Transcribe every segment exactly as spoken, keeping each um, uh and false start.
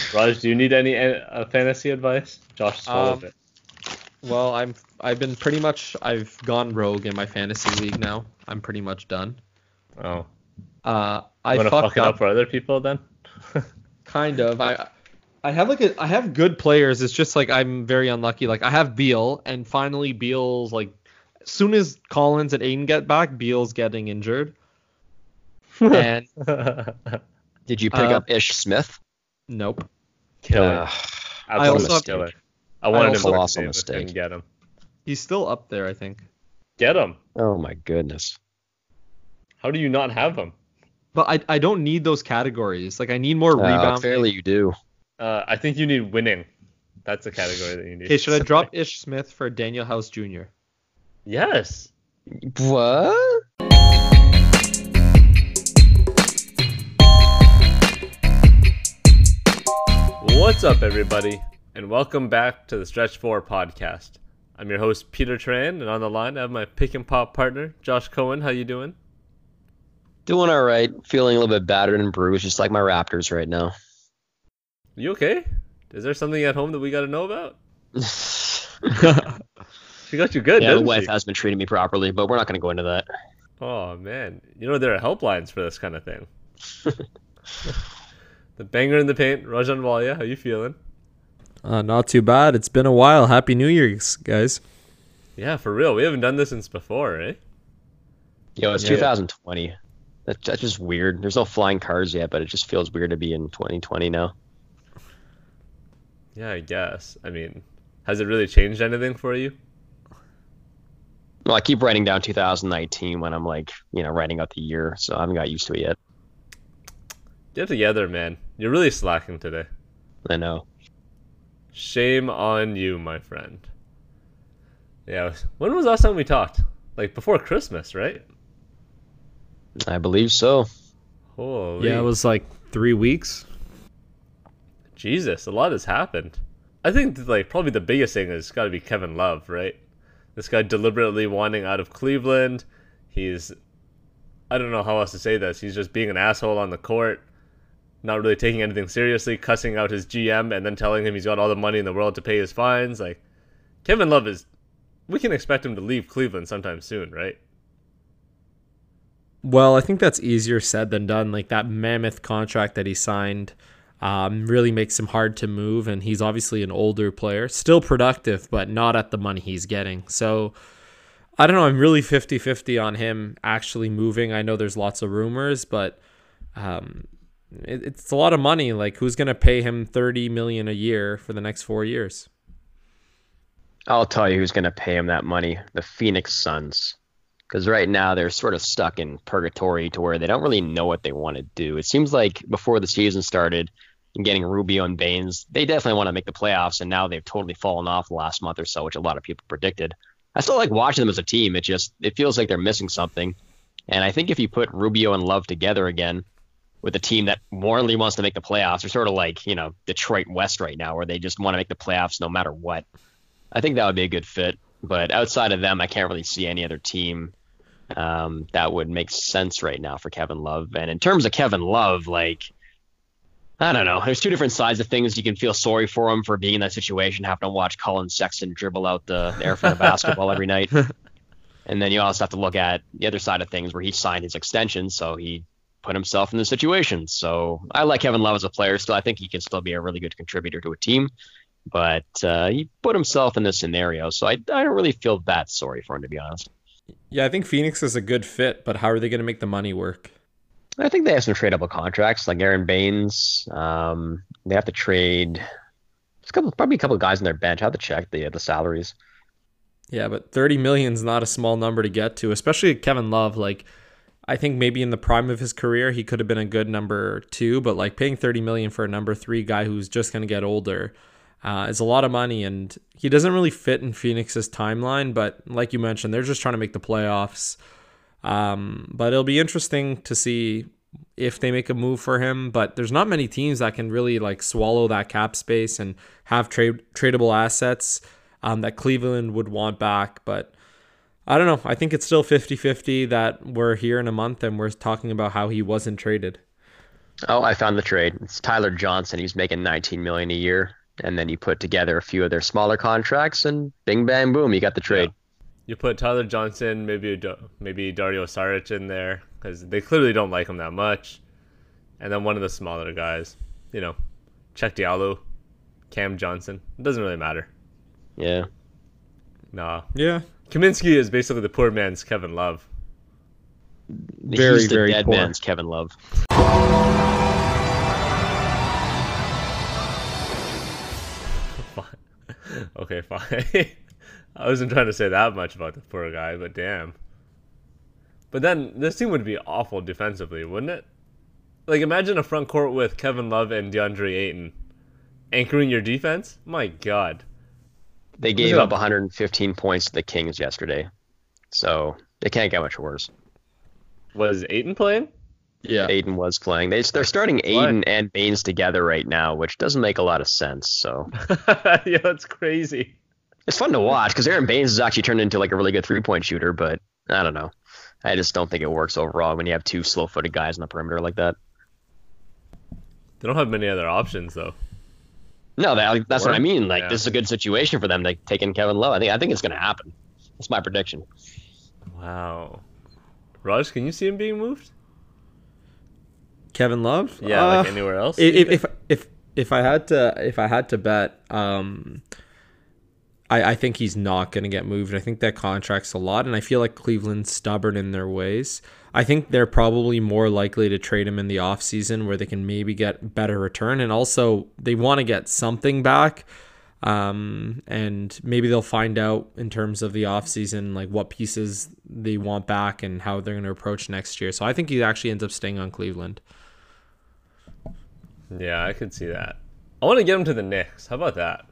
Raj, do you need any uh, fantasy advice? Josh is full Um, of it. Well, I'm I've been pretty much I've gone rogue in my fantasy league now. I'm pretty much done. Oh, Uh, you I want to fuck fucked it up up for other people then? kind of. I I have like a I have good players. It's just like I'm very unlucky. Like I have Beal, and finally Beal's like as soon as Collins and Aiden get back, Beal's getting injured. And Did you pick Uh, up Ish Smith? nope. Killer. Ugh, I Absolute also have- killer. I wanted him to also- win, colossal but mistake. couldn't get him. He's still up there, I think. Get him. oh my goodness. How do you not have him? But I I don't need those categories. Like I need more Uh, rebound. fairly you do. Uh, I think you need winning. That's the category that you need. Okay, should I drop Ish Smith for Daniel House Junior? Yes. What? What's up, everybody, and welcome back to the Stretch four podcast. I'm your host, Peter Tran, and on the line I have my pick and pop partner, Josh Cohen. How you doing? Doing all right. Feeling a little bit battered and bruised, just like my Raptors right now. You okay? Is there something at home that we got to know about? She got you good, yeah, the didn't wife she? has been treating me properly, but we're not going to go into that. Oh, man. You know there are helplines for this kind of thing. The banger in the paint, Rajan Walia. How you feeling? Uh, not too bad. It's been a while. Happy New Year's, guys. Yeah, for real. We haven't done this since before, eh? Yo, it's Yeah. two thousand twenty. That's, that's just weird. There's no flying cars yet, but it just feels weird to be in twenty twenty now. Yeah, I guess. I mean, has it really changed anything for you? Well, I keep writing down two thousand nineteen when I'm like, you know, writing out the year, so I haven't got used to it yet. Get together, man. You're really slacking today. I know. Shame on you, my friend. Yeah, when was the last time we talked? Like before Christmas, right? I believe so. Holy. Yeah, it was like three weeks. Jesus, a lot has happened. I think that, like probably the biggest thing has got to be Kevin Love, right? This guy deliberately wanting out of Cleveland. He's, I don't know how else to say this. He's just being an asshole on the court, not really taking anything seriously, cussing out his G M, and then telling him he's got all the money in the world to pay his fines. Like, Kevin Love is, we can expect him to leave Cleveland sometime soon, right? Well, I think that's easier said than done. Like that mammoth contract that he signed um, really makes him hard to move, and he's obviously an older player, still productive, but not at the money he's getting. So I don't know. I'm really fifty-fifty on him actually moving. I know there's lots of rumors, but um, it, it's a lot of money. Like who's going to pay him thirty million dollars a year for the next four years? I'll tell you who's going to pay him that money. The Phoenix Suns. Because right now they're sort of stuck in purgatory to where they don't really know what they want to do. It seems like before the season started and getting Rubio and Baines, they definitely want to make the playoffs, and now they've totally fallen off the last month or so, which a lot of people predicted. I still like watching them as a team. It just it feels like they're missing something. And I think if you put Rubio and Love together again with a team that warmly wants to make the playoffs, they're sort of like, you know, Detroit West right now, where they just want to make the playoffs no matter what. I think that would be a good fit. But outside of them, I can't really see any other team um, that would make sense right now for Kevin Love. And in terms of Kevin Love, like, I don't know. There's two different sides of things. You can feel sorry for him for being in that situation, having to watch Colin Sexton dribble out the air for the basketball every night. And then you also have to look at the other side of things where he signed his extension, so he put himself in the situation. So I like Kevin Love as a player still. I think he can still be a really good contributor to a team. But uh, he put himself in this scenario, so I, I don't really feel that sorry for him, to be honest. Yeah, I think Phoenix is a good fit, but how are they going to make the money work? I think they have some tradable contracts, like Aaron Baines. Um, they have to trade there's a couple, probably a couple of guys on their bench. I have to check the the salaries. Yeah, but thirty million is not a small number to get to, especially Kevin Love. Like, I think maybe in the prime of his career, he could have been a good number two, but like paying thirty million for a number three guy who's just going to get older uh, is a lot of money. And he doesn't really fit in Phoenix's timeline, but like you mentioned, they're just trying to make the playoffs. Um, but it'll be interesting to see if they make a move for him, but there's not many teams that can really like swallow that cap space and have trade tradable assets um, that Cleveland would want back. But I don't know. I think it's still fifty-fifty that we're here in a month and we're talking about how he wasn't traded. Oh, I found the trade. It's Tyler Johnson. He's making nineteen million dollars a year, and then you put together a few of their smaller contracts, and bing, bang, boom, you got the Yeah. trade. You put Tyler Johnson, maybe maybe Dario Saric in there because they clearly don't like him that much, and then one of the smaller guys, you know, Czech Diallo, Cam Johnson. It doesn't really matter. Yeah. Nah, Yeah. Kaminsky is basically the poor man's Kevin Love. Very, He's the very dead poor. man's Kevin Love. Okay, fine. I wasn't trying to say that much about the poor guy, but damn. But then this team would be awful defensively, wouldn't it? Like, imagine a front court with Kevin Love and DeAndre Ayton anchoring your defense. My God. They gave Yeah. up one hundred fifteen points to the Kings yesterday, so it can't get much worse. Was Ayton playing? Yeah. Aiden was playing. They, they're starting Aiden and Baines together right now, which doesn't make a lot of sense. So Yeah, that's crazy. it's fun to watch because Aaron Baines has actually turned into like a really good three-point shooter, but I don't know. I just don't think it works overall when you have two slow-footed guys on the perimeter like that. They don't have many other options, though. No, that, that's what I mean. Like Yeah. this is a good situation for them to take in Kevin Love. I think I think it's going to happen. That's my prediction. Wow. Raj, can you see him being moved? Kevin Love? Yeah, Uh, like anywhere else? if, if if if I had to if I had to bet, um, I I think he's not going to get moved. I think that contract's a lot, and I feel like Cleveland's stubborn in their ways. I think they're probably more likely to trade him in the offseason where they can maybe get better return, and also they want to get something back. Um, and maybe they'll find out in terms of the offseason, like what pieces they want back and how they're going to approach next year. So I think he actually ends up staying on Cleveland. Yeah, I could see that. I want to get him to the Knicks. How about that?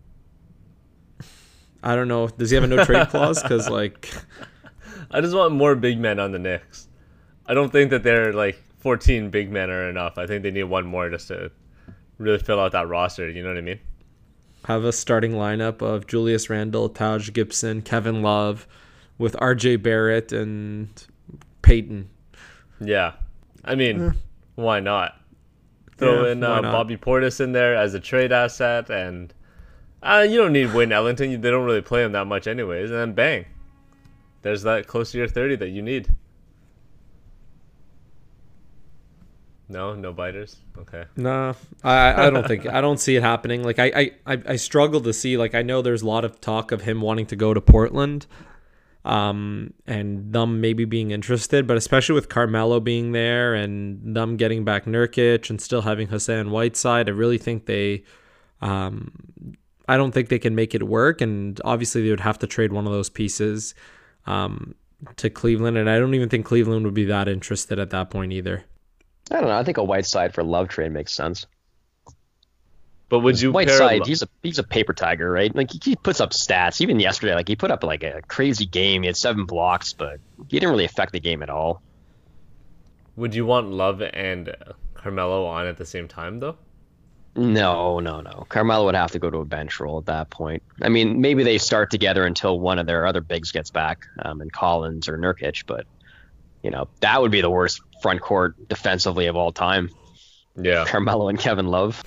I don't know. Does he have a no trade clause? Because like, I just want more big men on the Knicks. I don't think that they're like fourteen big men are enough. I think they need one more just to really fill out that roster. You know what I mean? have a starting lineup of Julius Randle, Taj Gibson, Kevin Love, with R J Barrett and Peyton. Yeah. I mean, why not? Throw Yeah, in why uh, not? Bobby Portis in there as a trade asset, and uh, you don't need Wayne Ellington. They don't really play him that much anyways. And then bang, there's that close to your thirty that you need. No, no biters. Okay. No, I I don't think I don't see it happening. Like I, I I I struggle to see. Like I know there's a lot of talk of him wanting to go to Portland, um, and them maybe being interested, but especially with Carmelo being there and them getting back Nurkic and still having Hassan Whiteside, I really think they, um, I don't think they can make it work. And obviously they would have to trade one of those pieces, um, to Cleveland, and I don't even think Cleveland would be that interested at that point either. I don't know. I think a Whiteside for Love trade makes sense. But would you pair Whiteside, Lo- he's a he's a paper tiger, right? Like he, he puts up stats. Even yesterday, like he put up like a crazy game. He had seven blocks, but he didn't really affect the game at all. Would you want Love and uh, Carmelo on at the same time though? No, no, no. Carmelo would have to go to a bench role at that point. I mean, maybe they start together until one of their other bigs gets back, um, and Collins or Nurkic, but you know that would be the worst front court defensively of all time. Yeah. Carmelo and Kevin Love.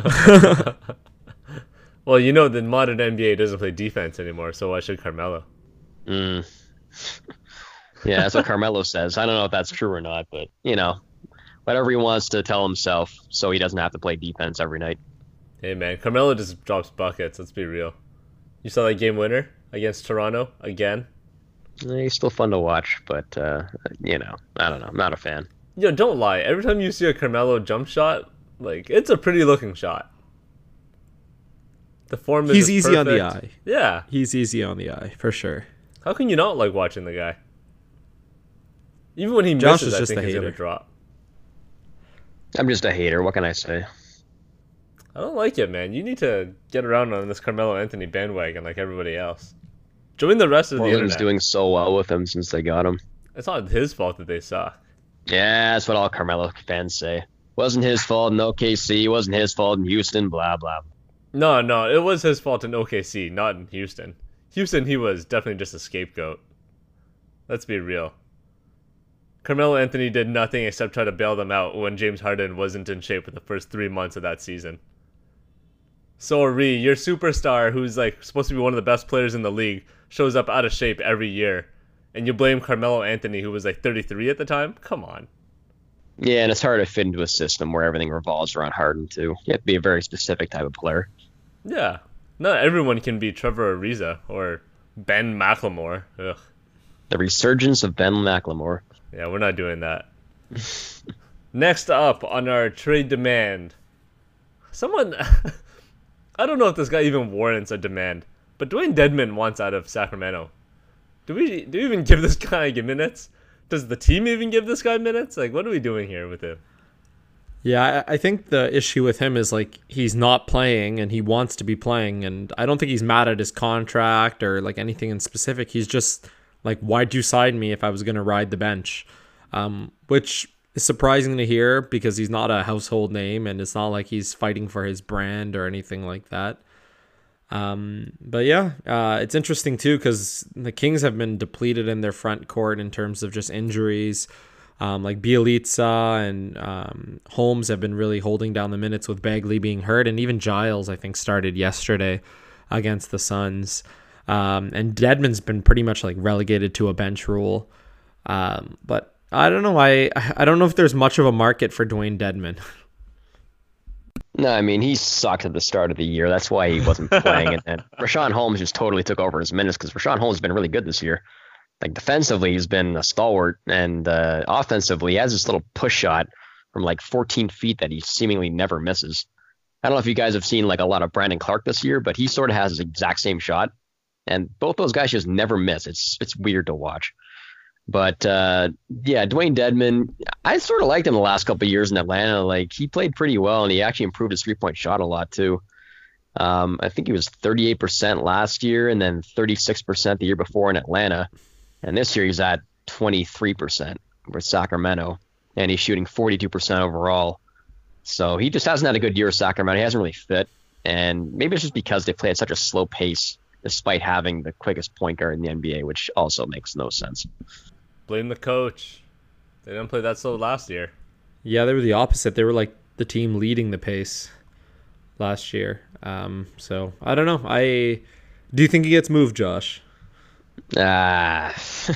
Well, you know the modern N B A doesn't play defense anymore, so why should Carmelo? Mm. Yeah, that's what Carmelo says. I don't know if that's true or not, but you know, whatever he wants to tell himself, so he doesn't have to play defense every night. Hey man, Carmelo just drops buckets. Let's be real. You saw that game winner against Toronto again. Eh, He's still fun to watch, but uh, you know, I don't know. I'm not a fan. Yo, don't lie. Every time you see a Carmelo jump shot, like it's a pretty looking shot. The form is He's just easy on the perfect. eye. Yeah. He's easy on the eye for sure. How can you not like watching the guy? Even when he Josh misses, is I just think a he's gonna hater. drop. I'm just a hater. What can I say? I don't like it, man. You need to get around on this Carmelo Anthony bandwagon like everybody else. Join the rest of the Portland's internet. doing so well with him since they got him. It's not his fault that they suck. Yeah, that's what all Carmelo fans say. Wasn't his fault in O K C. Wasn't his fault in Houston. Blah blah. No, no, it was his fault in O K C, not in Houston. Houston, he was definitely just a scapegoat. Let's be real. Carmelo Anthony did nothing except try to bail them out when James Harden wasn't in shape for the first three months of that season. So Ree, your superstar, who's like supposed to be one of the best players in the league, shows up out of shape every year, and you blame Carmelo Anthony, who was like thirty-three at the time? Come on. Yeah, and it's hard to fit into a system where everything revolves around Harden, too. You have to be a very specific type of player. Yeah. Not everyone can be Trevor Ariza or Ben McLemore. Ugh. The resurgence of Ben McLemore. Yeah, we're not doing that. Next up on our trade demand. Someone... I don't know if this guy even warrants a demand, but Dwayne Dedmon wants out of Sacramento. Do we, do we even give this guy minutes? Does the team even give this guy minutes? Like, what are we doing here with him? Yeah, I I think the issue with him is like he's not playing and he wants to be playing, and I don't think he's mad at his contract or like anything in specific. He's just like, why'd you sign me if I was going to ride the bench? Um, which is surprising to hear because he's not a household name and it's not like he's fighting for his brand or anything like that. Um, but yeah, uh, it's interesting too because the Kings have been depleted in their front court in terms of just injuries. Um, like Bielitsa and um, Holmes have been really holding down the minutes with Bagley being hurt, and even Giles I think started yesterday against the Suns. Um, and Dedmon's been pretty much like relegated to a bench rule. Um, but I don't know. I I don't know if there's much of a market for Dwayne Dedmon. No, I mean, he sucked at the start of the year. That's why he wasn't playing. And then Rashawn Holmes just totally took over his minutes because Rashawn Holmes has been really good this year. Like, defensively, he's been a stalwart. And uh, offensively, he has this little push shot from like fourteen feet that he seemingly never misses. I don't know if you guys have seen like a lot of Brandon Clark this year, but he sort of has the exact same shot. And both those guys just never miss. It's it's weird to watch. But, uh, yeah, Dwayne Dedmon, I sort of liked him the last couple of years in Atlanta. Like, he played pretty well, and he actually improved his three-point shot a lot, too. Um, I think he was thirty-eight percent last year and then thirty-six percent the year before in Atlanta. And this year he's at twenty-three percent with Sacramento, and he's shooting forty-two percent overall. So he just hasn't had a good year with Sacramento. He hasn't really fit, and maybe it's just because they play at such a slow pace despite having the quickest point guard in the N B A, which also makes no sense. Blame the coach. They didn't play that slow last year. Yeah, they were the opposite. They were like the team leading the pace last year. Um, so I don't know. I do you think he gets moved, Josh? Uh,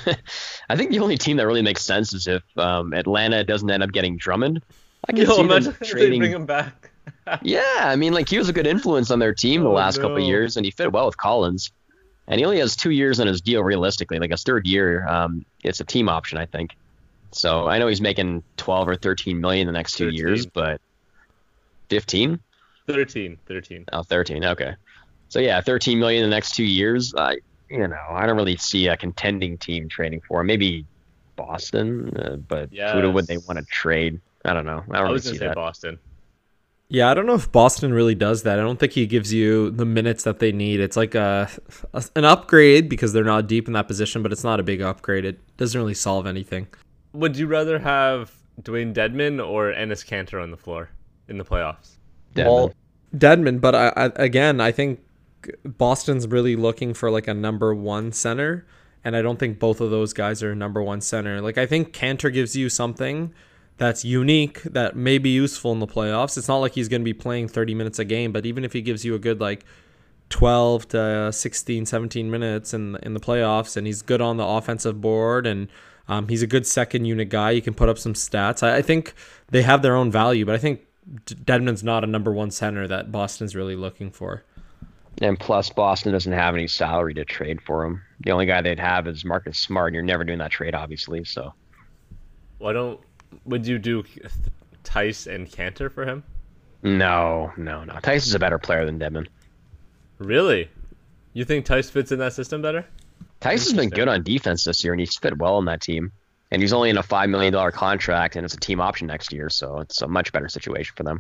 I think the only team that really makes sense is if um, Atlanta doesn't end up getting Drummond. I can Yo, see imagine them if trading. they bring him back. Yeah, I mean, like he was a good influence on their team the Oh, last no. couple of years, and he fit well with Collins. And he only has two years on his deal, realistically. Like his third year, um, it's a team option, I think. So I know he's making twelve or thirteen million the next two thirteen. years, but fifteen? thirteen. thirteen. Oh, thirteen. Okay. So yeah, thirteen million the next two years. I, you know, I don't really see a contending team trading for him. Maybe Boston, uh, but who would they Yes. want to trade? I don't know. I don't I really was see going to say that. Boston. Yeah, I don't know if Boston really does that. I don't think he gives you the minutes that they need. It's like a, a an upgrade because they're not deep in that position, but it's not a big upgrade. It doesn't really solve anything. Would you rather have Dwayne Dedmon or Enes Kanter on the floor in the playoffs? Dedmon. Well, Dedmon, but I, I, again, I think Boston's really looking for like a number one center, and I don't think both of those guys are number one center. Like I think Kanter gives you something that's unique that may be useful in the playoffs. It's not like he's going to be playing thirty minutes a game, but even if he gives you a good like twelve to sixteen, seventeen minutes in in the playoffs, and he's good on the offensive board, and um, he's a good second unit guy, you can put up some stats. I, I think they have their own value, but I think Dedmon's not a number one center that Boston's really looking for. And plus, Boston doesn't have any salary to trade for him. The only guy they'd have is Marcus Smart, and you're never doing that trade, obviously. So Why don't... Would you do Tice and Kanter for him? no, no, no. Tice is a better player than Dedmon. Really? You think Tice fits in that system better? Tice has been Interesting. good on defense this year, and he's fit well in that team. And he's only in a five million dollars contract, and it's a team option next year, so it's a much better situation for them.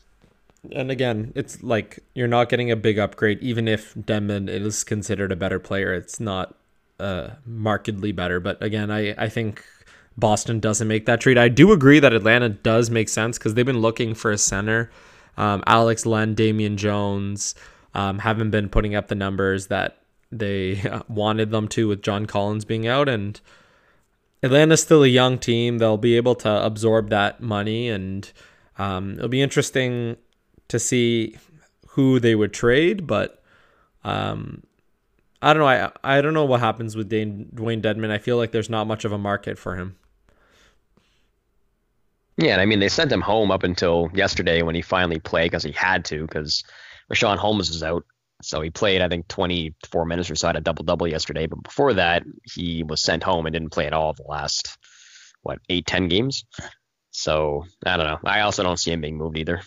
And again, it's like you're not getting a big upgrade, even if Dedmon is considered a better player. It's not uh, markedly better. But again, I, I think Boston doesn't make that trade. I do agree that Atlanta does make sense because they've been looking for a center. Um, Alex Len, Damian Jones um, haven't been putting up the numbers that they wanted them to with John Collins being out. And Atlanta's still a young team. They'll be able to absorb that money, and um, it'll be interesting to see who they would trade. But um, I don't know. I I don't know what happens with Dane, Dwayne Dedman. I feel like there's not much of a market for him. Yeah, and I mean, they sent him home up until yesterday when he finally played because he had to, because Rashawn Holmes is out. So he played, I think, twenty-four minutes or so, had a double-double yesterday. But before that, he was sent home and didn't play at all the last, what, eight, ten games? So, I don't know. I also don't see him being moved either.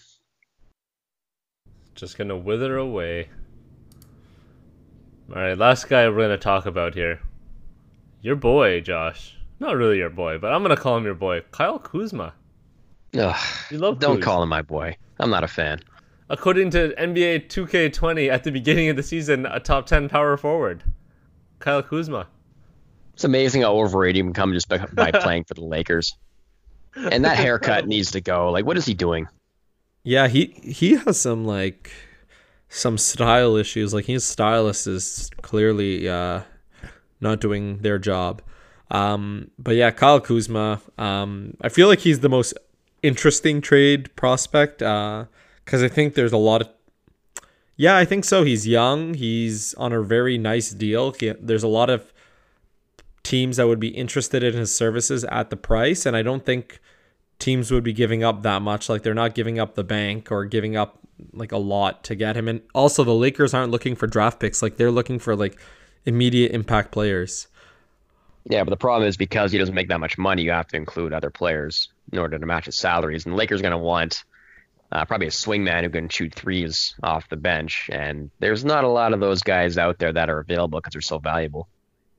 Just going to wither away. All right, last guy we're going to talk about here. Your boy, Josh. Not really your boy, but I'm going to call him your boy. Kyle Kuzma. Ugh, You love don't Kuz. call him my boy. I'm not a fan. According to N B A two K twenty, at the beginning of the season, a top ten power forward. Kyle Kuzma. It's amazing how overrated he can come just by, by playing for the Lakers. And that haircut needs to go. Like, what is he doing? Yeah, he he has some like some style issues. Like his stylist is clearly uh, not doing their job. Um, but yeah, Kyle Kuzma. Um, I feel like he's the most interesting trade prospect because uh, I think there's a lot of. Yeah, I think so. He's young. He's on a very nice deal. He, there's a lot of teams that would be interested in his services at the price, and I don't think teams would be giving up that much. Like they're not giving up the bank or giving up like a lot to get him. And also the Lakers aren't looking for draft picks. Like they're looking for like immediate impact players. Yeah, but the problem is because he doesn't make that much money, you have to include other players in order to match his salaries. And the Lakers are going to want uh, probably a swingman who can shoot threes off the bench. And there's not a lot of those guys out there that are available because they're so valuable.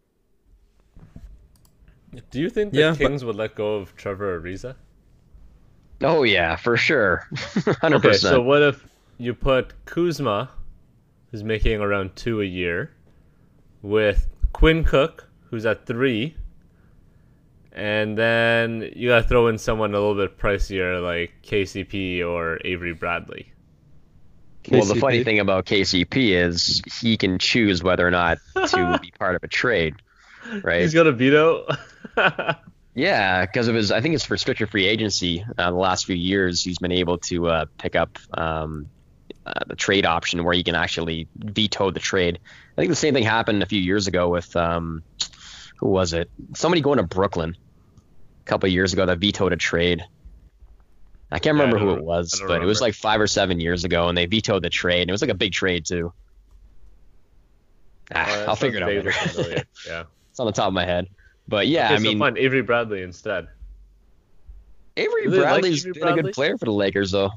Do you think the Yeah, Kings would let go of Trevor Ariza? Oh, yeah, for sure. one hundred Okay, percent. so what if you put Kuzma, who's making around two a year, with Quinn Cook, who's at three, and then you gotta throw in someone a little bit pricier like K C P or Avery Bradley. Well, the K C P. funny thing about K C P is he can choose whether or not to be part of a trade, right? He's got a veto. Yeah, because of his, I think it's restricted free agency. Uh, the last few years, he's been able to uh, pick up um, uh, the trade option where he can actually veto the trade. I think the same thing happened a few years ago with um, who was it? Somebody going to Brooklyn a couple of years ago that vetoed a trade. I can't Yeah, I remember who don't- it was, I but don't it was remember. like five or seven years ago, and they vetoed the trade. And it was like a big trade too. Ah, Uh, that I'll figure it out sounds later. vaguely familiar. Yeah. It's on the top of my head. But yeah, Okay, I mean, so fine, Avery Bradley instead. Avery Do they like Bradley's Avery been a Bradley? good player for the Lakers, though.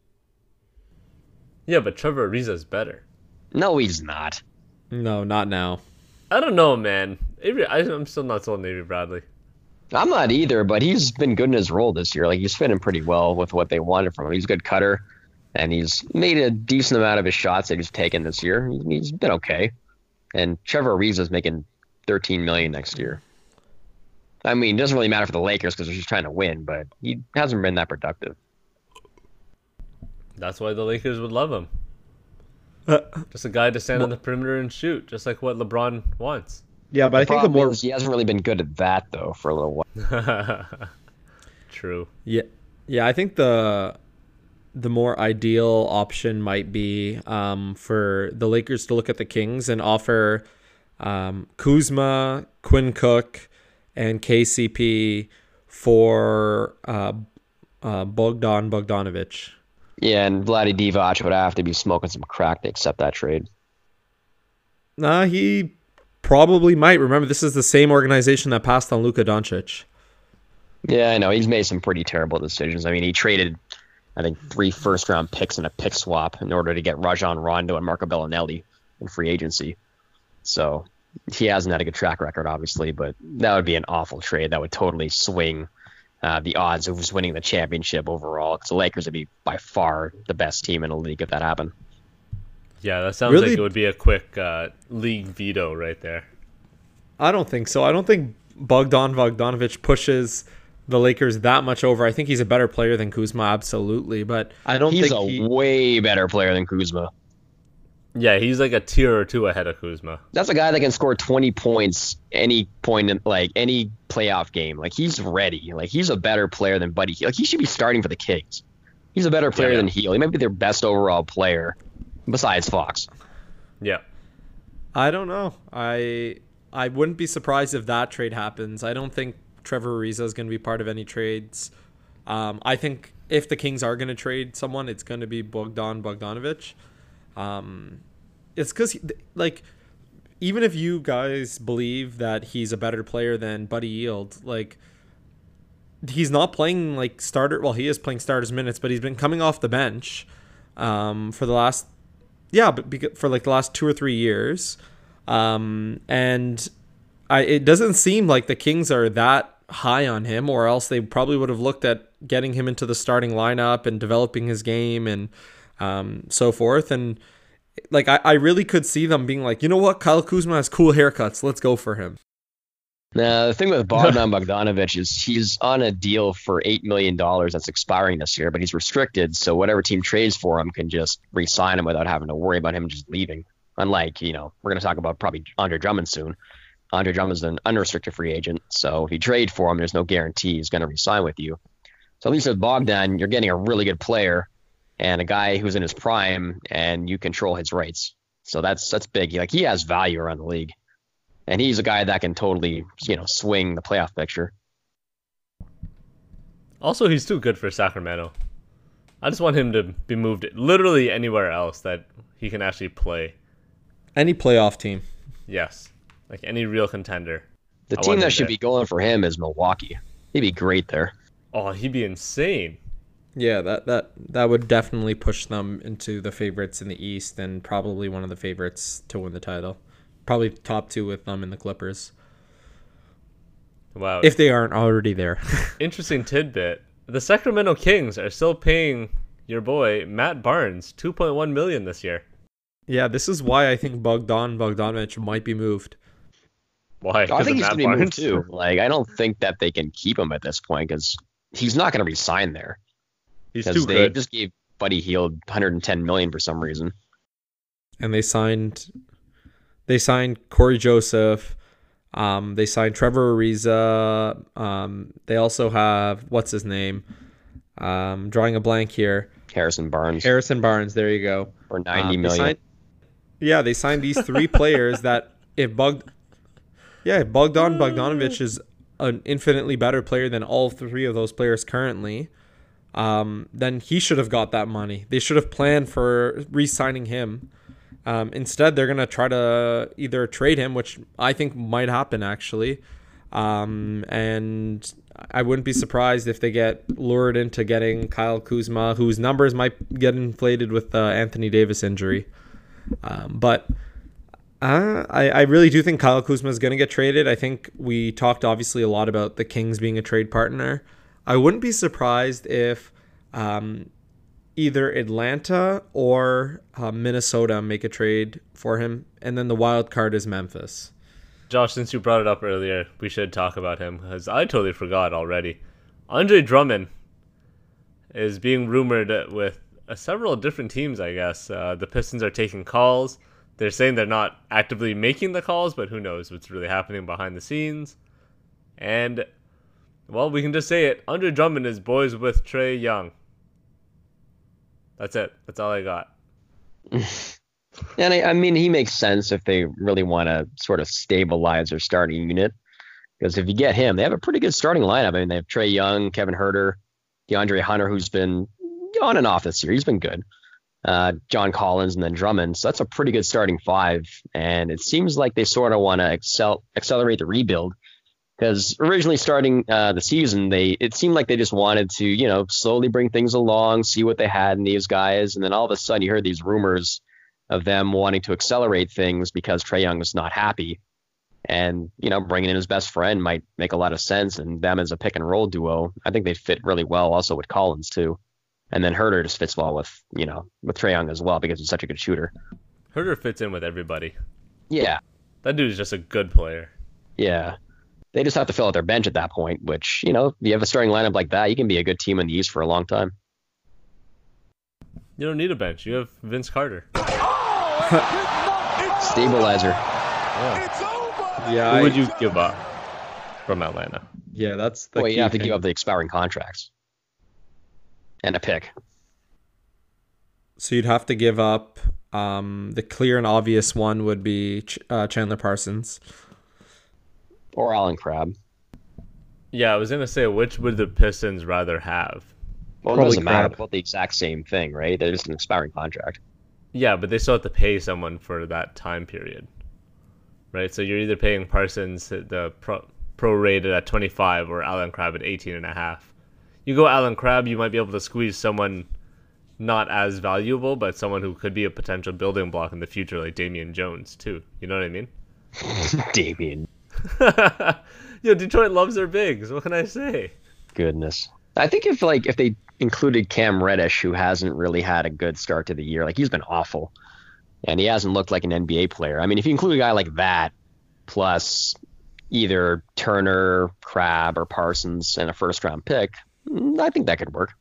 Yeah, but Trevor Ariza's better. No, he's not. No, not now. I don't know, man. Avery, I, I'm still not sold on Avery Bradley. I'm not either, but he's been good in his role this year. Like, he's fitting pretty well with what they wanted from him. He's a good cutter, and he's made a decent amount of his shots that he's taken this year. He's, he's been okay. And Trevor Ariza's making thirteen million dollars next year. I mean, it doesn't really matter for the Lakers because they're just trying to win, but he hasn't been that productive. That's why the Lakers would love him. Uh, Just a guy to stand on the perimeter and shoot, just like what LeBron wants. yeah, but I think the Problem more is he hasn't really been good at that, though, for a little while. True. Yeah, yeah. I think the the more ideal option might be um, for the Lakers to look at the Kings and offer um, Kuzma, Quinn Cook, and K C P for uh, uh, Bogdan Bogdanovic. Yeah, and Vlade Divac would have to be smoking some crack to accept that trade. Nah, he probably might. Remember, this is the same organization that passed on Luka Doncic. Yeah, I know. He's made some pretty terrible decisions. I mean, he traded, I think, three first-round picks and a pick swap in order to get Rajon Rondo and Marco Bellinelli in free agency. So he hasn't had a good track record, obviously, but that would be an awful trade. That would totally swing uh, the odds of who's winning the championship overall, because the Lakers would be by far the best team in the league if that happened. Yeah, that sounds Really? like it would be a quick uh, league veto right there. I don't think so. I don't think Bogdan Bogdanovic pushes the Lakers that much over. I think he's a better player than Kuzma, absolutely, but I don't He's think a he, way better player than Kuzma. Yeah, he's like a tier or two ahead of Kuzma. That's a guy that can score twenty points any point in, like any playoff game. Like, he's ready. Like, he's a better player than Buddy Hield. Like, he should be starting for the Kings. He's a better player yeah, yeah. than Hield. He might be their best overall player besides Fox. Yeah. I don't know. I I wouldn't be surprised if that trade happens. I don't think Trevor Ariza is going to be part of any trades. Um, I think if the Kings are going to trade someone, it's going to be Bogdan Bogdanovic. Um, it's because, like, even if you guys believe that he's a better player than Buddy Hield, like, he's not playing, like, starter. Well, he is playing starters minutes, but he's been coming off the bench um, for the last, yeah, but because, for, like, the last two or three years. Um, and I, it doesn't seem like the Kings are that high on him, or else they probably would have looked at getting him into the starting lineup and developing his game and um, so forth. And like, I, I really could see them being like, you know what, Kyle Kuzma has cool haircuts, let's go for him. Now, the thing with Bogdan Bogdanovic is he's on a deal for eight million dollars that's expiring this year, but he's restricted, so whatever team trades for him can just re-sign him without having to worry about him just leaving. Unlike, you know, we're going to talk about probably Andre Drummond soon. Andre Drummond's an unrestricted free agent, so if you trade for him, there's no guarantee he's going to re-sign with you. So at least with Bogdan, you're getting a really good player and a guy who's in his prime, and you control his rights. So that's that's big. Like, he has value around the league, and he's a guy that can totally, you know, swing the playoff picture. Also, he's too good for Sacramento. I just want him to be moved literally anywhere else that he can actually play. Any playoff team. Yes. Like any real contender. The I team that should there. be going for him is Milwaukee. He'd be great there. Oh, he'd be insane. Yeah, that, that, that would definitely push them into the favorites in the East, and probably one of the favorites to win the title. Probably top two with them in the Clippers. Wow. If they aren't already there. Interesting tidbit. The Sacramento Kings are still paying your boy Matt Barnes two point one million dollars this year. Yeah, this is why I think Bogdan Bogdanovic might be moved. Why? I think he's going to be moved too. Like, I don't think that they can keep him at this point because he's not going to resign there. He's too they good. just gave Buddy Hield one hundred ten million dollars for some reason. And they signed, they signed Corey Joseph. Um, they signed Trevor Ariza. Um, they also have, what's his name? Um, drawing a blank here. Harrison Barnes. Harrison Barnes. There you go. For ninety um, million. Signed, yeah, they signed these three players that if Bog, yeah, if Bogdan Bogdanovic is an infinitely better player than all three of those players currently, um, then he should have got that money. They should have planned for re-signing him. Um, instead, they're going to try to either trade him, which I think might happen, actually. Um, and I wouldn't be surprised if they get lured into getting Kyle Kuzma, whose numbers might get inflated with the Anthony Davis injury. Um, but uh, I, I really do think Kyle Kuzma is going to get traded. I think we talked obviously a lot about the Kings being a trade partner. I wouldn't be surprised if um, either Atlanta or uh, Minnesota make a trade for him, and then the wild card is Memphis. Josh, since you brought it up earlier, we should talk about him, because I totally forgot already. Andre Drummond is being rumored with uh, several different teams, I guess. Uh, the Pistons are taking calls. They're saying they're not actively making the calls, but who knows what's really happening behind the scenes. And, well, we can just say it. Andre Drummond is boys with Trae Young. That's it. That's all I got. And I, I mean, he makes sense if they really want to sort of stabilize their starting unit. Because if you get him, they have a pretty good starting lineup. I mean, they have Trae Young, Kevin Huerter, DeAndre Hunter, who's been on and off this year. He's been good. Uh, John Collins, and then Drummond. So that's a pretty good starting five. And it seems like they sort of want to excel, accelerate the rebuild. Because originally starting uh, the season, they it seemed like they just wanted to, you know, slowly bring things along, see what they had in these guys. And then all of a sudden you heard these rumors of them wanting to accelerate things because Trae Young was not happy. And, you know, bringing in his best friend might make a lot of sense. And them as a pick and roll duo, I think they fit really well also with Collins too. And then Huerter just fits well with, you know, with Trae Young as well because he's such a good shooter. Huerter fits in with everybody. Yeah. That dude is just a good player. Yeah. They just have to fill out their bench at that point, which, you know, if you have a starting lineup like that, you can be a good team in the East for a long time. You don't need a bench. You have Vince Carter. Stabilizer. Yeah. Yeah, Who I, would you give up? from Atlanta. Yeah, that's the Well, key you have to thing. give up the expiring contracts and a pick. So you'd have to give up um, the clear and obvious one would be Ch- uh, Chandler Parsons. Or Alan Crabb. Yeah, I was gonna say, which would the Pistons rather have? Well, it Probably doesn't matter. Crabbe. They're both the exact same thing, right? They're just an expiring contract. Yeah, but they still have to pay someone for that time period, right? So you're either paying Parsons the pro prorated at twenty-five or Alan Crabb at eighteen and a half. You go Alan Crabb, you might be able to squeeze someone not as valuable, but someone who could be a potential building block in the future, like Damian Jones too. You know what I mean? Damian. Yo, Detroit loves their bigs. What can I say? Goodness. I think if like if they included Cam Reddish, who hasn't really had a good start to the year, like he's been awful, and he hasn't looked like an N B A player. I mean, if you include a guy like that, plus either Turner, Crabbe, or Parsons, and a first round pick, mm, I think that could work.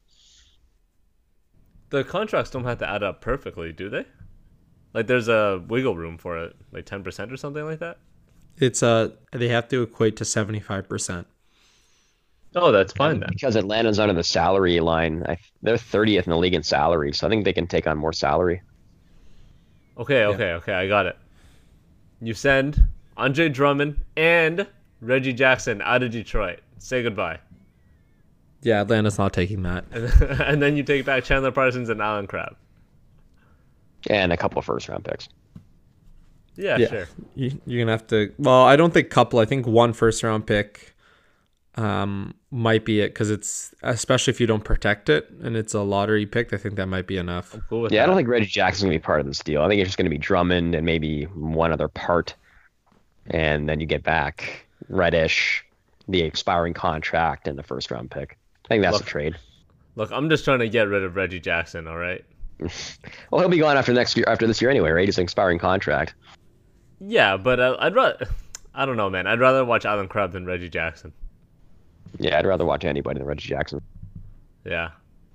The contracts don't have to add up perfectly, do they? Like, there's a wiggle room for it, like ten percent or something like that? It's uh they have to equate to seventy-five percent. Oh, that's fine then. Because Atlanta's under the salary line. I, they're thirtieth in the league in salary, so I think they can take on more salary. Okay, okay, okay, I got it. You send Andre Drummond and Reggie Jackson out of Detroit. Say goodbye. Yeah, Atlanta's not taking that. And, and then you take back Chandler Parsons and Alan Crabb. And a couple of first round picks. Yeah, Yeah. sure. You, you're gonna have to. Well, I don't think couple. I think one first round pick um, might be it because it's especially if you don't protect it and it's a lottery pick. I think that might be enough. I'm cool with Yeah, that. I don't think Reggie Jackson's going to be part of this deal. I think it's just going to be Drummond and maybe one other part. And then you get back Reddish, the expiring contract, and the first round pick. I think that's Look. a trade. Look, I'm just trying to get rid of Reggie Jackson, all right? Well, he'll be gone after next year, after this year anyway, right? He's an expiring contract. Yeah, but I, I'd rather... I don't know, man. I'd rather watch Alan Crabb than Reggie Jackson. Yeah, I'd rather watch anybody than Reggie Jackson. Yeah.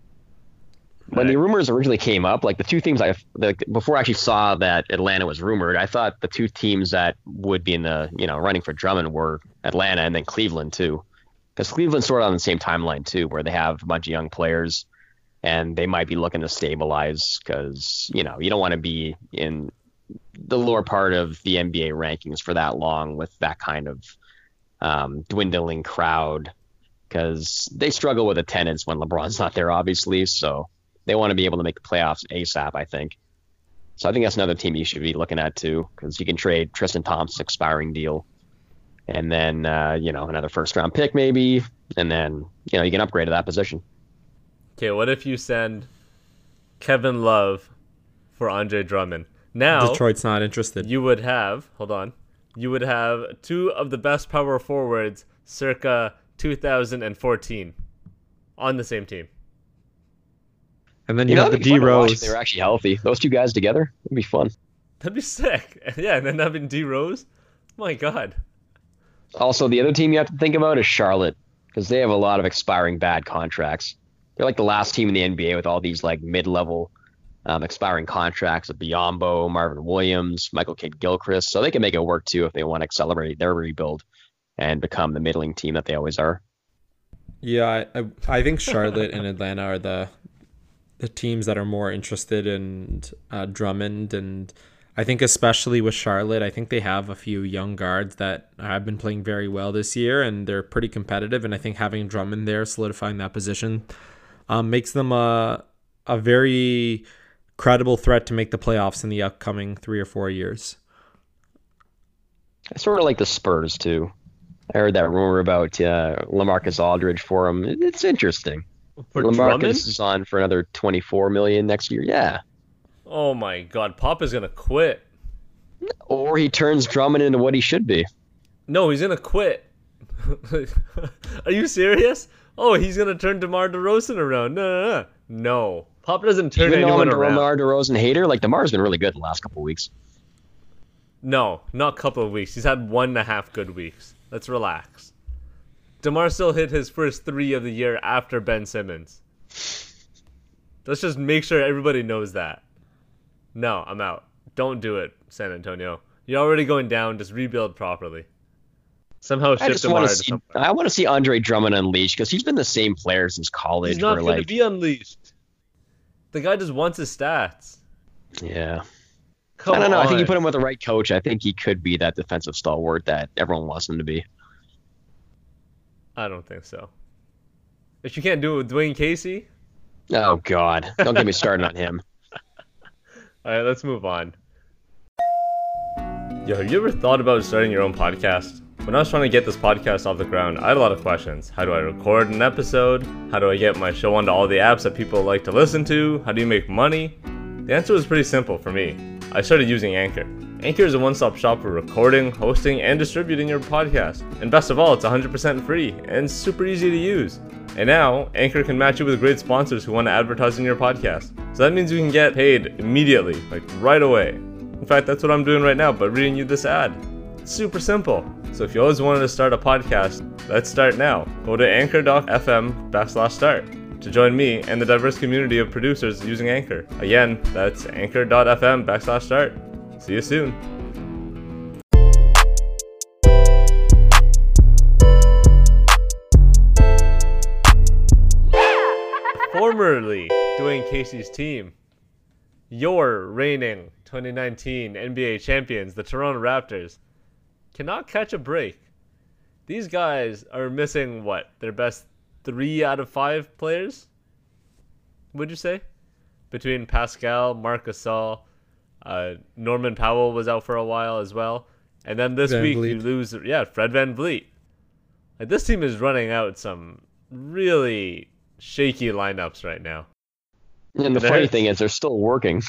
When Right. the rumors originally came up, like the two teams I like, before I actually saw that Atlanta was rumored, I thought the two teams that would be in the you know running for Drummond were Atlanta and then Cleveland too, because Cleveland's sort of on the same timeline too, where they have a bunch of young players, and they might be looking to stabilize because you know you don't want to be in the lower part of the N B A rankings for that long with that kind of um, dwindling crowd, because they struggle with attendance when LeBron's not there, obviously. So they want to be able to make the playoffs ASAP, I think. So I think that's another team you should be looking at too, because you can trade Tristan Thompson's expiring deal, and then uh, you know another first round pick maybe, and then you know you can upgrade to that position. Okay, what if you send Kevin Love for Andre Drummond? Now, Detroit's not interested. you would have, hold on, you would have two of the best power forwards circa two thousand fourteen on the same team. And then you, You know, have the that'd be D fun to watch if Rose. they were actually healthy. Those two guys together would be fun. That'd be sick. Yeah, and then having D Rose. My God. Also, the other team you have to think about is Charlotte, because they have a lot of expiring bad contracts. They're like the last team in the N B A with all these like mid-level um, expiring contracts of Biyombo, Marvin Williams, Michael Kidd Gilchrist. So they can make it work too if they want to accelerate their rebuild and become the middling team that they always are. Yeah, I, I I think Charlotte and Atlanta are the the teams that are more interested in uh, Drummond, and I think especially with Charlotte, I think they have a few young guards that have been playing very well this year, and they're pretty competitive. And I think having Drummond there, solidifying that position, um, makes them a a very credible threat to make the playoffs in the upcoming three or four years. I sort of like the Spurs too. I heard that rumor about uh, LaMarcus Aldridge for him. It's interesting. For LaMarcus Drummond? is on for another twenty-four million dollars next year. Yeah. Oh my God, Papa's gonna quit. Or he turns Drummond into what he should be. No, he's gonna quit. Are you serious? Oh, he's gonna turn DeMar DeRozan around. No, no, no. No. Papa doesn't turn Even though I'm anyone a around. DeMar DeRozan hater, like DeMar's been really good the last couple of weeks. No, not a couple of weeks. He's had one and a half good weeks. Let's relax. DeMar still hit his first three of the year after Ben Simmons. Let's just make sure everybody knows that. No, I'm out. Don't do it, San Antonio. You're already going down. Just rebuild properly. Somehow I ship just Demar want to to see. somewhere. I want to see Andre Drummond unleashed because he's been the same player since college. He's not where, going to like, be unleashed. The guy just wants his stats. yeah. Come I don't know. on. I think you put him with the right coach. I think he could be that defensive stalwart that everyone wants him to be. I don't think so. If you can't do it with Dwayne Casey, Oh God! Don't get me started on him. all right, let's move on. Yo, have you ever thought about starting your own podcast? When I was trying to get this podcast off the ground, I had a lot of questions. How do I record an episode? How do I get my show onto all the apps that people like to listen to? How do you make money? The answer was pretty simple for me. I started using Anchor. Anchor is a one-stop shop for recording, hosting, and distributing your podcast. And best of all, it's one hundred percent free and super easy to use. And now, Anchor can match you with great sponsors who want to advertise in your podcast. So that means you can get paid immediately, like right away. In fact, that's what I'm doing right now by reading you this ad. It's super simple. So if you always wanted to start a podcast, let's start now. Go to anchor.fm backslash start to join me and the diverse community of producers using Anchor. Again, that's anchor.fm backslash start. See you soon. Formerly Dwayne Casey's team, your reigning twenty nineteen N B A champions, the Toronto Raptors, cannot catch a break. These guys are missing, what, their best three out of five players? Would you say? Between Pascal, Marc Gasol, uh, Norman Powell was out for a while as well. And then this Van week Vliet. you lose, yeah, Fred VanVleet. Like, this team is running out some really shaky lineups right now. And the There funny is- thing is, they're still working.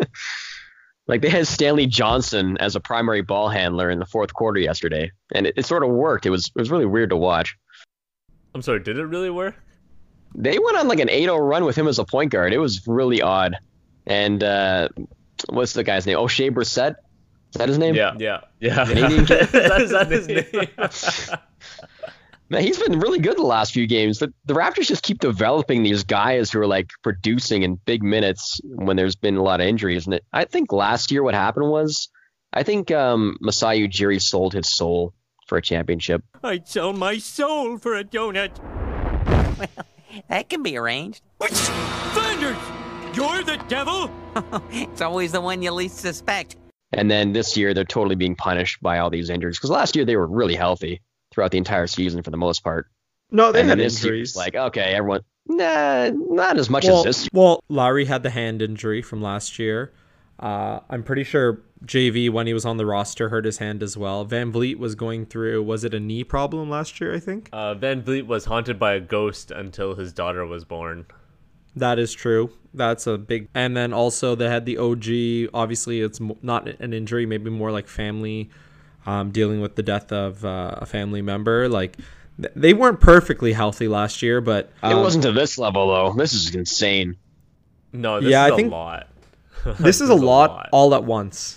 Like, they had Stanley Johnson as a primary ball handler in the fourth quarter yesterday, and it, it sort of worked. It was it was really weird to watch. I'm sorry, did it really work? They went on like an eight oh run with him as a point guard. It was really odd. And uh, what's the guy's name? O'Shea Brissett? Is that his name? Yeah, yeah, yeah. Canadian kid? Is that his name? Man, he's been really good the last few games. The, the Raptors just keep developing these guys who are like producing in big minutes when there's been a lot of injuries. And it, I think last year what happened was, I think um, Masai Ujiri sold his soul for a championship. I'd sell my soul for a donut. Well, that can be arranged. Flanders! You're the devil? It's always the one you least suspect. And then this year they're totally being punished by all these injuries because last year they were really healthy throughout the entire season for the most part. No, they and had then this year injuries. it's like, okay, everyone, nah, not as much well, as this year. well, Lowry had the hand injury from last year. Uh, I'm pretty sure J V, when he was on the roster, hurt his hand as well. Van Vliet was going through, was it a knee problem last year, I think? Uh, Van Vliet was haunted by a ghost until his daughter was born. That is true. That's a big. And then also they had the O G. Obviously, it's mo- not an injury, maybe more like family, um, dealing with the death of uh, a family member. Like, th- they weren't perfectly healthy last year, but um, It wasn't to this level though. This is insane. No, this Yeah, is I a think lot. this is a lot all at once.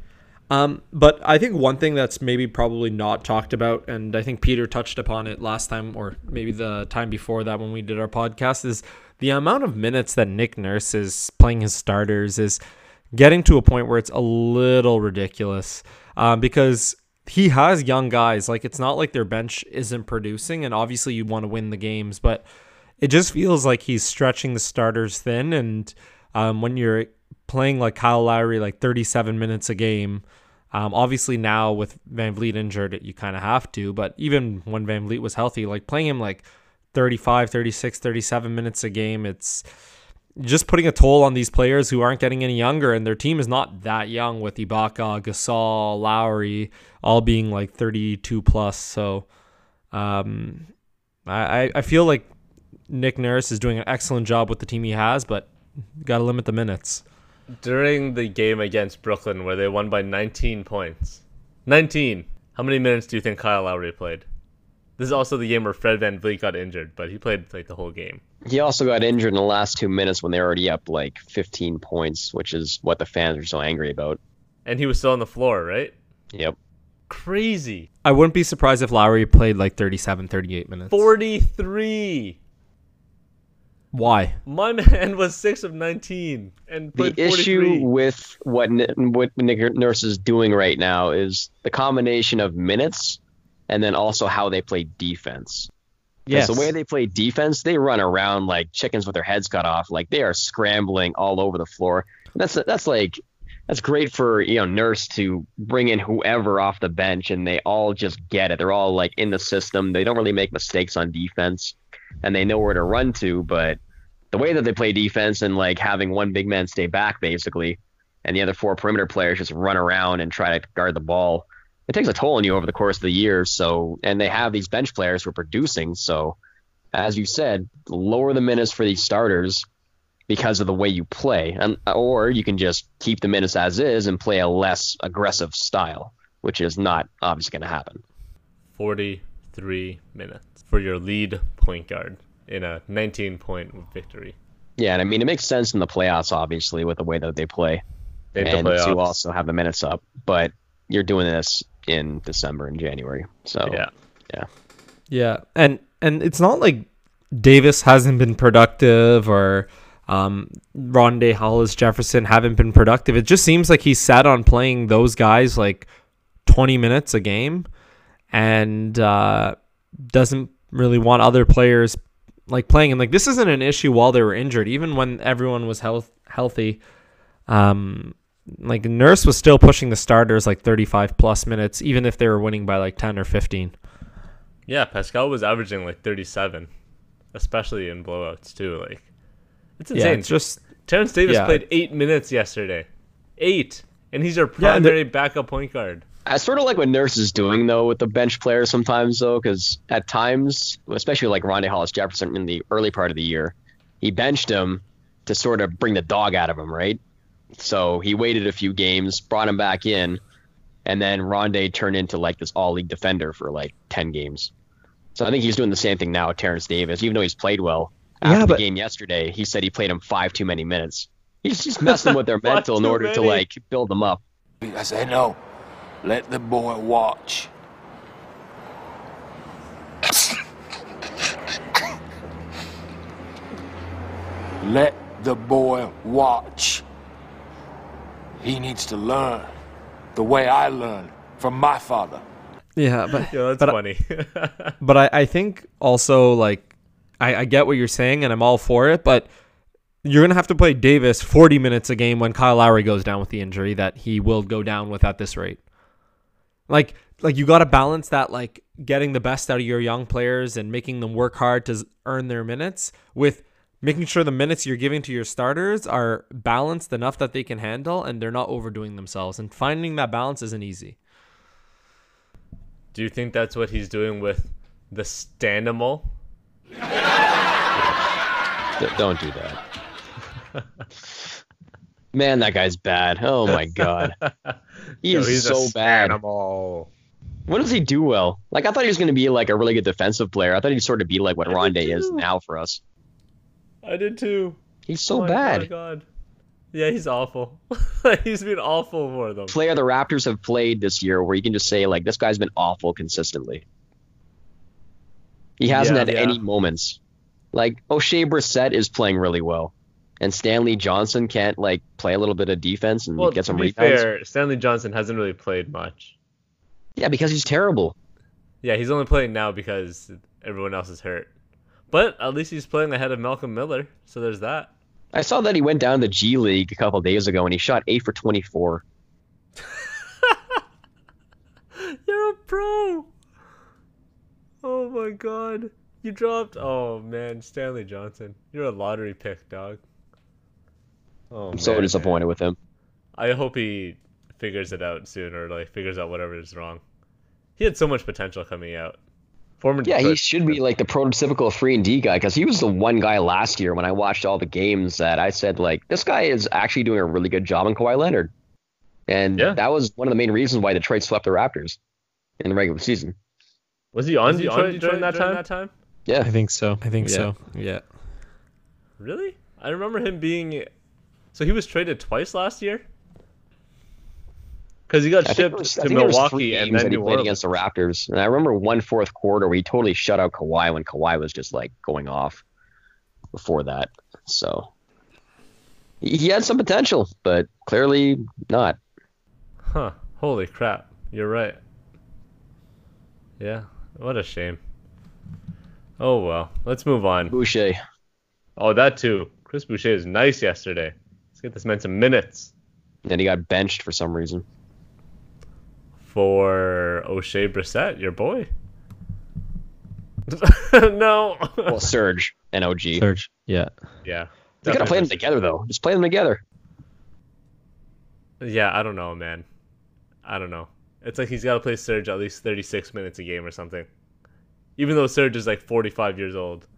Um, but I think one thing that's maybe probably not talked about, and I think Peter touched upon it last time, or maybe the time before that when we did our podcast, is the amount of minutes that Nick Nurse is playing his starters is getting to a point where it's a little ridiculous. Um, because he has young guys. Like, it's not like their bench isn't producing, and obviously you want to win the games, but it just feels like he's stretching the starters thin. And um, when you're playing like Kyle Lowry, like thirty-seven minutes a game, um, obviously now with Van Vliet injured, you kind of have to, but even when Van Vliet was healthy, like playing him like thirty-five, thirty-six, thirty-seven minutes a game, it's just putting a toll on these players who aren't getting any younger, and their team is not that young with Ibaka, Gasol, Lowry, all being like thirty-two plus. So um, I, I feel like Nick Nurse is doing an excellent job with the team he has, but you got to limit the minutes. During the game against Brooklyn where they won by nineteen points. nineteen. How many minutes do you think Kyle Lowry played? This is also the game where Fred VanVleet got injured, but he played like the whole game. He also got injured in the last two minutes when they were already up like fifteen points, which is what the fans are so angry about. And he was still on the floor, right? Yep. Crazy. I wouldn't be surprised if Lowry played like thirty-seven, thirty-eight minutes. forty-three. Why? My man was six of nineteen and The played issue forty-three. with what N- what Nick Nurse is doing right now is the combination of minutes and then also how they play defense. Yes. The way they play defense, they run around like chickens with their heads cut off. Like they are scrambling all over the floor. That's that's like that's great for, you know, Nurse to bring in whoever off the bench, and they all just get it. They're all like in the system. They don't really make mistakes on defense, and they know where to run to. But the way that they play defense and like having one big man stay back basically, and the other four perimeter players just run around and try to guard the ball, it takes a toll on you over the course of the year. So, and they have these bench players who are producing. So, as you said, lower the minutes for these starters because of the way you play, and or you can just keep the minutes as is and play a less aggressive style, which is not obviously going to happen. forty-three minutes for your lead point guard in a nineteen-point victory. Yeah, and I mean, it makes sense in the playoffs, obviously, with the way that they play. In and the playoffs. to also have the minutes up. But you're doing this in December and January. So, Yeah. yeah. Yeah, and and it's not like Davis hasn't been productive or um, Rondé, Hollis, Jefferson haven't been productive. It just seems like he's sat on playing those guys like twenty minutes a game and uh, doesn't really want other players like playing. And like this isn't an issue while they were injured, even when everyone was health healthy. Um, like Nurse was still pushing the starters like thirty-five plus minutes, even if they were winning by like ten or fifteen. Yeah, Pascal was averaging like thirty-seven, especially in blowouts too. Like, it's insane. Yeah, it's just Terrence Davis yeah. played eight minutes yesterday, eight, and he's our Yeah, and primary backup point guard. I sort of like what Nurse is doing, though, with the bench players sometimes, though, because at times, especially like Rondé Hollis Jefferson in the early part of the year, he benched him to sort of bring the dog out of him, right? So he waited a few games, brought him back in, and then Rondé turned into like this all-league defender for like ten games. So I think he's doing the same thing now with Terrence Davis, even though he's played well. After Yeah, the but- game yesterday, he said he played him five too many minutes. He's just messing with their Five mental in too order to many. like build them up. I said, no, let the boy watch. Let the boy watch. He needs to learn the way I learned from my father. yeah, but Yeah, that's but, funny. but I, I think also like I, I get what you're saying and I'm all for it, but you're gonna have to play Davis forty minutes a game when Kyle Lowry goes down with the injury that he will go down with at this rate. Like like you got to balance that, like getting the best out of your young players and making them work hard to earn their minutes with making sure the minutes you're giving to your starters are balanced enough that they can handle and they're not overdoing themselves. And finding that balance isn't easy. Do you think that's what he's doing with the Stanimal? D- don't do that. Man, that guy's bad. Oh my god. He Yo, is he's a so bad. Stanimal. What does he do well? Like, I thought he was going to be like a really good defensive player. I thought he'd sort of be like what Rondé is now for us. I did too. He's so Oh my bad. God. Yeah, he's awful. He's been awful for them. Player the Raptors have played this year where you can just say, like, this guy's been awful consistently. He hasn't Yeah, had yeah. any moments. Like, O'Shea Brissett is playing really well. And Stanley Johnson can't, like, play a little bit of defense and Well, get some to be rebounds. fair, Stanley Johnson hasn't really played much. Yeah, because he's terrible. Yeah, he's only playing now because everyone else is hurt. But at least he's playing ahead of Malcolm Miller, so there's that. I saw that he went down to the G League a couple days ago and he shot eight for twenty-four. You're a pro. Oh my god. You dropped. Oh man, Stanley Johnson. You're a lottery pick, dog. Oh, I'm so man, disappointed man. with him. I hope he figures it out soon, or like figures out whatever is wrong. He had so much potential coming out. Former Yeah, he Detroit- should be like the prototypical three and D guy because he was the one guy last year when I watched all the games that I said, like, this guy is actually doing a really good job on Kawhi Leonard. And Yeah. that was one of the main reasons why Detroit swept the Raptors in the regular season. Was he on Was he Detroit, on Detroit during, that, during time? that time? Yeah. I think so. I think Yeah. so. Yeah. Really? I remember him being. So he was traded twice last year. Because he got I think shipped it was- I to think there was three Milwaukee and games then that he New played Orleans. against the Raptors. And I remember one fourth quarter where he totally shut out Kawhi when Kawhi was just like going off before that. So he he had some potential, but clearly not. Huh. Holy crap. You're right. Yeah, what a shame. Oh well, let's move on. Boucher. Oh, that too. Chris Boucher was nice yesterday. Let's get this man some minutes. And he got benched for some reason. For O'Shea Brissett, your boy. No. Well, Serge and O G. Serge. Yeah. Yeah. They gotta play them definitely. together though. Just play them together. Yeah, I don't know, man. I don't know. It's like he's got to play Serge at least thirty-six minutes a game or something. Even though Serge is like forty-five years old.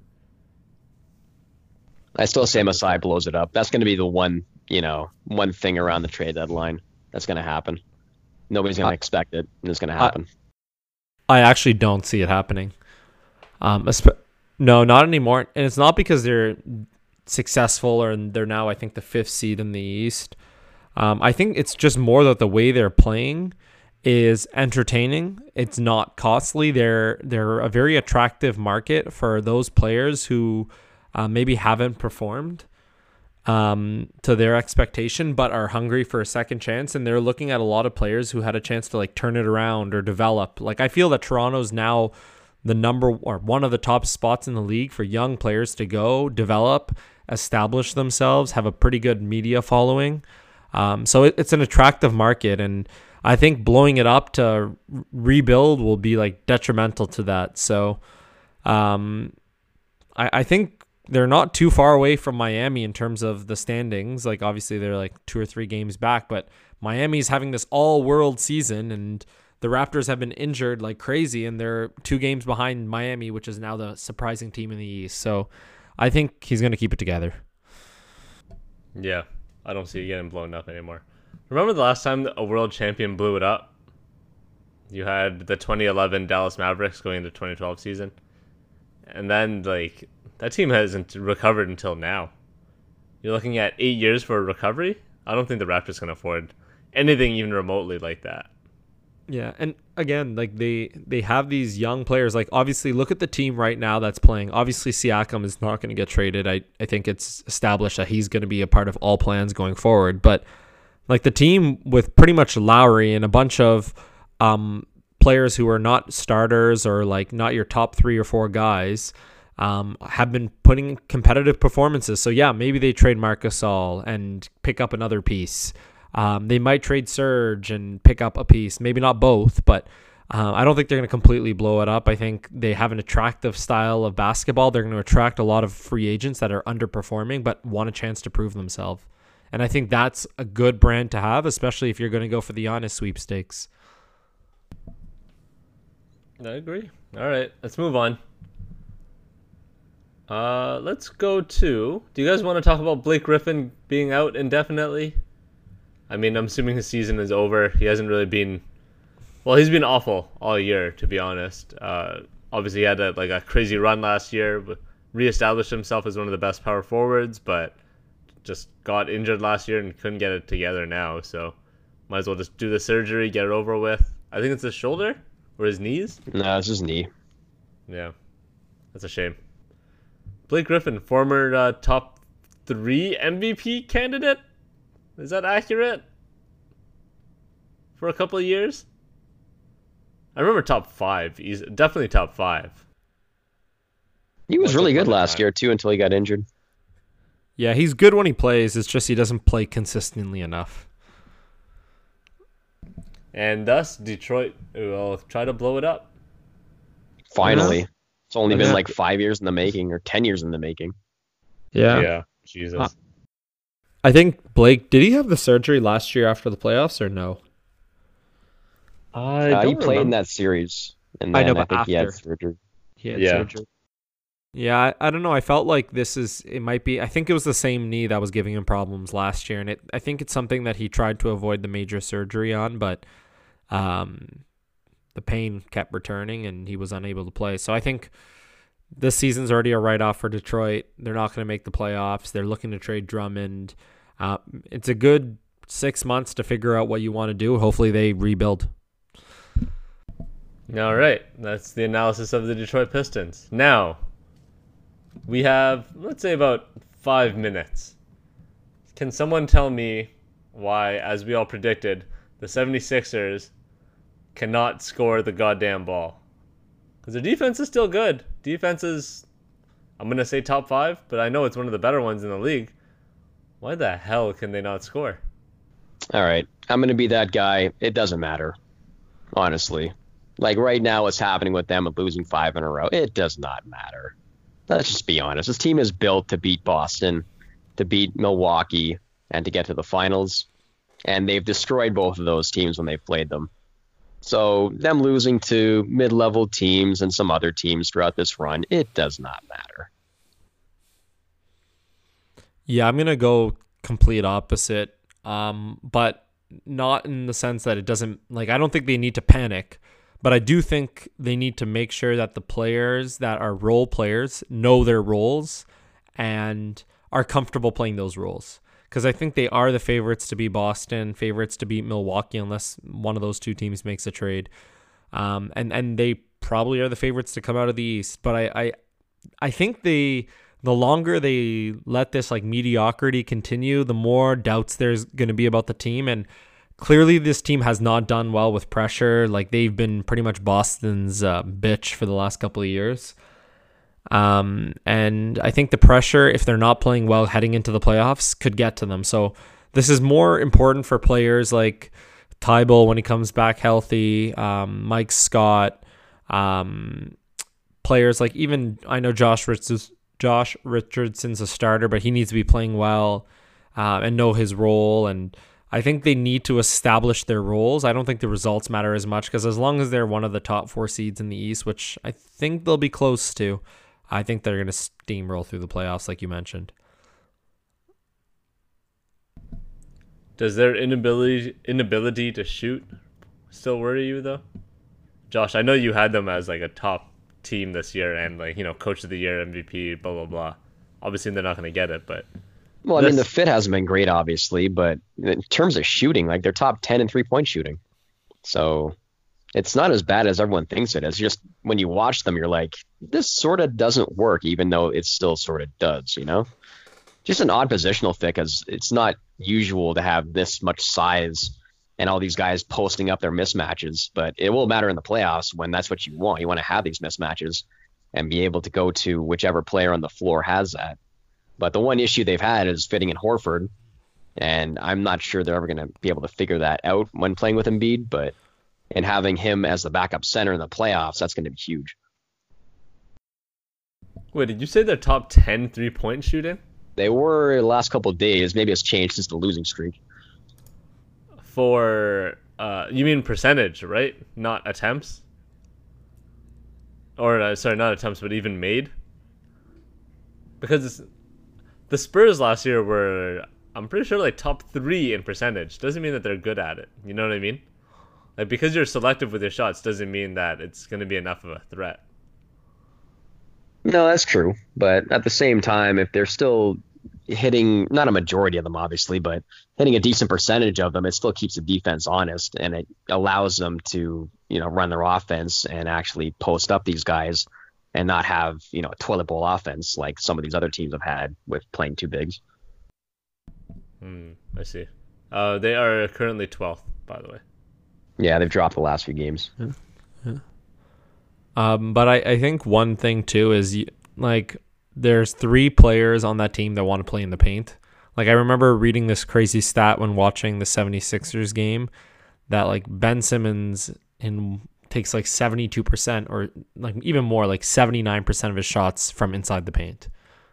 I still say Masai blows it up. That's going to be the one, you know, one thing around the trade deadline that's going to happen. Nobody's going to Uh, expect it, and it's going to happen. I actually don't see it happening. Um, esp- no, not anymore. And it's not because they're successful or they're now, I think, the fifth seed in the East. Um, I think it's just more that the way they're playing is entertaining. It's not costly. They're they're a very attractive market for those players who uh, maybe haven't performed um, to their expectation, but are hungry for a second chance. And they're looking at a lot of players who had a chance to like turn it around or develop. Like I feel that Toronto's now the number or one of the top spots in the league for young players to go develop, establish themselves, have a pretty good media following. Um, so it, it's an attractive market, and I think blowing it up to r- rebuild will be like detrimental to that. So um, I, I think they're not too far away from Miami in terms of the standings. Like obviously they're like two or three games back, but Miami's having this all world season, and the Raptors have been injured like crazy, and they're two games behind Miami, which is now the surprising team in the East. So I think he's going to keep it together. Yeah, I don't see it getting blown up anymore. Remember the last time a world champion blew it up? You had the twenty eleven Dallas Mavericks going into twenty twelve season. And then, like, that team hasn't recovered until now. You're looking at eight years for a recovery? I don't think the Raptors can afford anything even remotely like that. Yeah, and again, like they they have these young players. Like obviously, look at the team right now that's playing. Obviously, Siakam is not going to get traded. I I think it's established that he's going to be a part of all plans going forward. But like the team with pretty much Lowry and a bunch of um players who are not starters or like not your top three or four guys, um, have been putting competitive performances. So yeah, maybe they trade Marc Gasol and pick up another piece. Um, they might trade Serge and pick up a piece. Maybe not both, but uh, I don't think they're going to completely blow it up. I think they have an attractive style of basketball. They're going to attract a lot of free agents that are underperforming but want a chance to prove themselves. And I think that's a good brand to have, especially if you're going to go for the Giannis sweepstakes. I agree. All right, let's move on. Uh, let's go to... Do you guys want to talk about Blake Griffin being out indefinitely? I mean, I'm assuming his season is over. He hasn't really been... Well, he's been awful all year, to be honest. Uh, obviously, he had a, like a crazy run last year, but reestablished himself as one of the best power forwards, but just got injured last year and couldn't get it together now. So might as well just do the surgery, get it over with. I think it's his shoulder or his knees. No, it's his knee. Yeah, that's a shame. Blake Griffin, former uh, top three M V P candidate. Is that accurate? For a couple of years? I remember top five. He's definitely top five. He was Once really upon good a last time. year, too, until he got injured. Yeah, he's good when he plays. It's just he doesn't play consistently enough. And thus, Detroit will try to blow it up. Finally. It's only been Yeah. like five years in the making, or ten years in the making. Yeah. Jesus. Uh, I think Blake, did he have the surgery last year after the playoffs or no? I Uh, he don't played in remember. that series, and I then know, I, but think he had after. surgery. He had Yeah. surgery. Yeah, I, I don't know. I felt like this is, it might be, I think it was the same knee that was giving him problems last year. And it, I think it's something that he tried to avoid the major surgery on, but um, the pain kept returning and he was unable to play. So I think this season's already a write-off for Detroit. They're not going to make the playoffs. They're looking to trade Drummond. Uh, it's a good six months to figure out what you want to do. Hopefully they rebuild. All right. That's the analysis of the Detroit Pistons. Now, we have, let's say, about five minutes. Can someone tell me why, as we all predicted, the 76ers cannot score the goddamn ball? Because their defense is still good. Defense is, I'm going to say top five, but I know it's one of the better ones in the league. Why the hell can they not score? All right, I'm going to be that guy. It doesn't matter, honestly. Like right now, what's happening with them of losing five in a row, it does not matter. Let's just be honest. This team is built to beat Boston, to beat Milwaukee, and to get to the finals. And they've destroyed both of those teams when they've played them. So them losing to mid-level teams and some other teams throughout this run, it does not matter. Yeah, I'm going to go complete opposite, um, but not in the sense that it doesn't, like, I don't think they need to panic, but I do think they need to make sure that the players that are role players know their roles and are comfortable playing those roles. Because I think they are the favorites to beat Boston, favorites to beat Milwaukee, unless one of those two teams makes a trade. Um, and, and they probably are the favorites to come out of the East. But I, I, I think they... the longer they let this like mediocrity continue, the more doubts there's going to be about the team. And clearly this team has not done well with pressure. Like they've been pretty much Boston's uh, bitch for the last couple of years. Um, and I think the pressure, if they're not playing well heading into the playoffs, could get to them. So this is more important for players like Tybal when he comes back healthy, um, Mike Scott, um, players like even, I know Josh Richardson, Josh Richardson's a starter, but he needs to be playing well uh, and know his role. And I think they need to establish their roles. I don't think the results matter as much because as long as they're one of the top four seeds in the East, which I think they'll be close to, I think they're going to steamroll through the playoffs like you mentioned. Does their inability inability to shoot still worry you though? Josh, I know you had them as like a top team this year and like, you know, coach of the year, M V P, blah blah blah. Obviously they're not going to get it, but well, I mean the fit hasn't been great obviously, but in terms of shooting, like they're top ten in three-point shooting. So it's not as bad as everyone thinks it is. Just when you watch them, you're like, this sort of doesn't work, even though it still sort of does, you know? Just an odd positional fit because it's not usual to have this much size and all these guys posting up their mismatches, but it will matter in the playoffs when that's what you want. You want to have these mismatches and be able to go to whichever player on the floor has that. But the one issue they've had is fitting in Horford, and I'm not sure they're ever going to be able to figure that out when playing with Embiid, but and having him as the backup center in the playoffs, that's going to be huge. Wait, did you say they're top ten three-point shooting? They were the last couple of days. Maybe it's changed since the losing streak. For, uh, you mean percentage, right? Not attempts? Or, uh, sorry, not attempts, but even made? Because it's, the Spurs last year were, I'm pretty sure, like top three in percentage. Doesn't mean that they're good at it. You know what I mean? Like, because you're selective with your shots doesn't mean that it's going to be enough of a threat. No, that's true. But at the same time, if they're still hitting, not a majority of them, obviously, but hitting a decent percentage of them, it still keeps the defense honest, and it allows them to, you know, run their offense and actually post up these guys and not have, you know, a toilet bowl offense like some of these other teams have had with playing two bigs. Hmm, I see. Uh, they are currently twelfth, by the way. Yeah, they've dropped the last few games. Yeah. Yeah. Um, but I, I think one thing too is like there's three players on that team that want to play in the paint. Like I remember reading this crazy stat when watching the seventy-sixers game that like Ben Simmons in takes like seventy-two percent or like even more, like seventy-nine percent of his shots from inside the paint.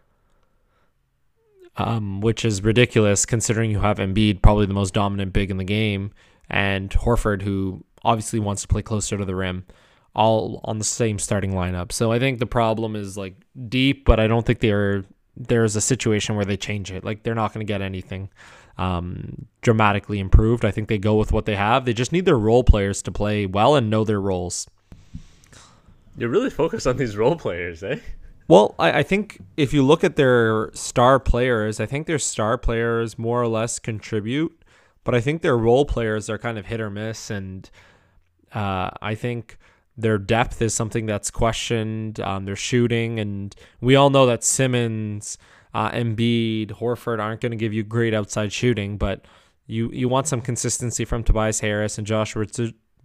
Um, which is ridiculous considering you have Embiid, probably the most dominant big in the game, and Horford, who obviously wants to play closer to the rim, all on the same starting lineup. So I think the problem is like deep, but I don't think they're there's a situation where they change it. Like they're not going to get anything um, dramatically improved. I think they go with what they have. They just need their role players to play well and know their roles. You're really focused on these role players, eh? Well, I, I think if you look at their star players, I think their star players more or less contribute, but I think their role players are kind of hit or miss, and uh, I think their depth is something that's questioned. Um, their shooting, and we all know that Simmons, uh, Embiid, Horford aren't going to give you great outside shooting, but you, you want some consistency from Tobias Harris and Josh Richard,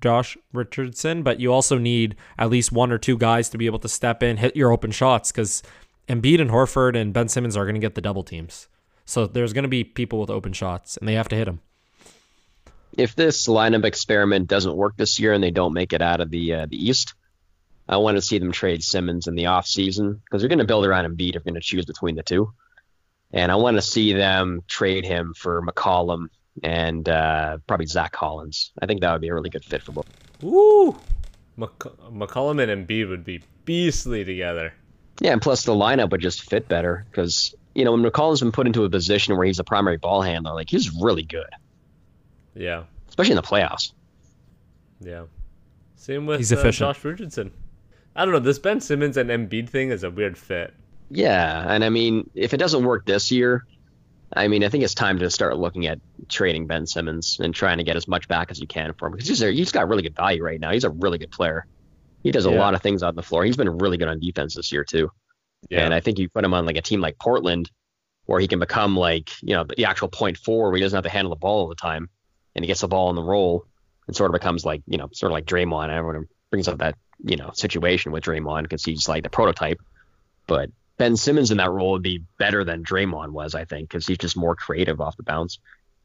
Josh Richardson, but you also need at least one or two guys to be able to step in, hit your open shots, because Embiid and Horford and Ben Simmons are going to get the double teams. So there's going to be people with open shots, and they have to hit them. If this lineup experiment doesn't work this year and they don't make it out of the uh, the East, I want to see them trade Simmons in the offseason, because they're going to build around Embiid if they're going to choose between the two. And I want to see them trade him for McCollum and uh, probably Zach Collins. I think that would be a really good fit for both. Woo! Mc- McCollum and Embiid would be beastly together. Yeah, and plus the lineup would just fit better, because, you know, when McCollum's been put into a position where he's a primary ball handler, like, he's really good. Yeah. Especially in the playoffs. Yeah. Same with He's uh, efficient. Josh Richardson. I don't know. This Ben Simmons and Embiid thing is a weird fit. Yeah, and I mean, if it doesn't work this year, I mean, I think it's time to start looking at trading Ben Simmons and trying to get as much back as you can for him, because he's, he's got really good value right now. He's a really good player. He does a Yeah. lot of things on the floor. He's been really good on defense this year too. Yeah. And I think you put him on like a team like Portland, where he can become like, you know, the actual point forward, where he doesn't have to handle the ball all the time, and he gets the ball in the roll and sort of becomes like, you know, sort of like Draymond. Everyone brings up that, you know, situation with Draymond because he's like the prototype. But Ben Simmons in that role would be better than Draymond was, I think, because he's just more creative off the bounce.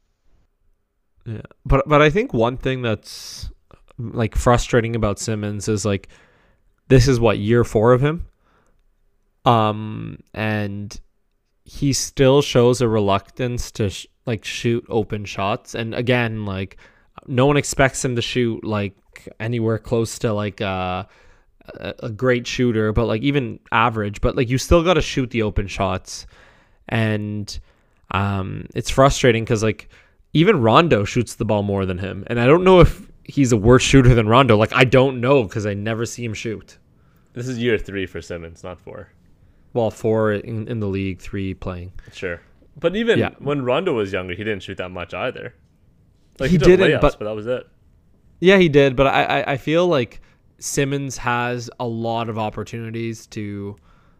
Yeah, but but I think one thing that's like frustrating about Simmons is like, this is what, year four of him, um, and he still shows a reluctance to sh- like shoot open shots. And again, like, no one expects him to shoot like anywhere close to like uh, a a great shooter, but like even average. But like, you still got to shoot the open shots, and um, it's frustrating because like even Rondo shoots the ball more than him, and I don't know if he's a worse shooter than Rondo. Like, I don't know, because I never see him shoot. This is year three for Simmons, not four. Well, four in, in the league, three playing. Sure. But even Yeah. when Rondo was younger, he didn't shoot that much either. Like, he, He did didn't, layups, but- but that was it. Yeah, he did, but I, I, I feel like Simmons has a lot of opportunities to,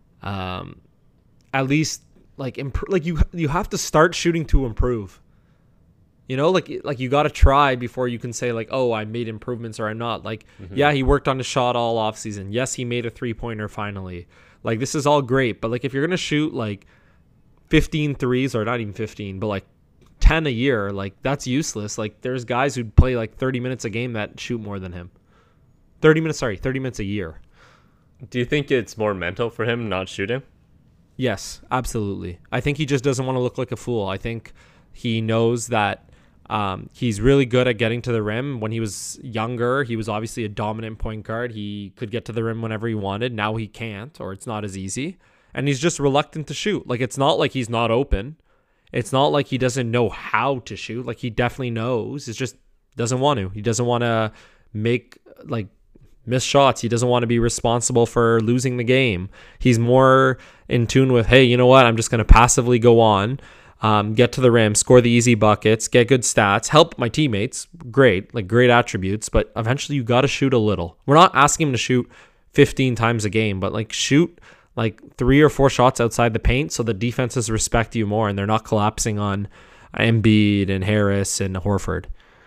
um, at least like improve. Like you, you have to start shooting to improve. You know, like like you got to try before you can say like, oh, I made improvements or I'm not. Like, yeah, he worked on his shot all off season. Yes, he made a three pointer finally. Like, this is all great, but like if you're gonna shoot like fifteen threes, or not even fifteen, but like ten a year, like that's useless. Like, there's guys who play like thirty minutes a game that shoot more than him. thirty minutes, sorry, thirty minutes a year. Do you think it's more mental for him not shooting? Yes, absolutely. I think he just doesn't want to look like a fool. I think he knows that um, he's really good at getting to the rim. When he was younger, he was obviously a dominant point guard. He could get to the rim whenever he wanted. Now he can't, or it's not as easy. And he's just reluctant to shoot. Like, it's not like he's not open. It's not like he doesn't know how to shoot. Like, he definitely knows. It's just doesn't want to. He doesn't want to make, like, miss shots. He doesn't want to be responsible for losing the game. He's more in tune with, hey, you know what? I'm just going to passively go on, um, get to the rim, score the easy buckets, get good stats, help my teammates. Great, like great attributes, but eventually you got to shoot a little. We're not asking him to shoot fifteen times a game, but like shoot like three or four shots outside the paint so the defenses respect you more and they're not collapsing on Embiid and Harris and Horford.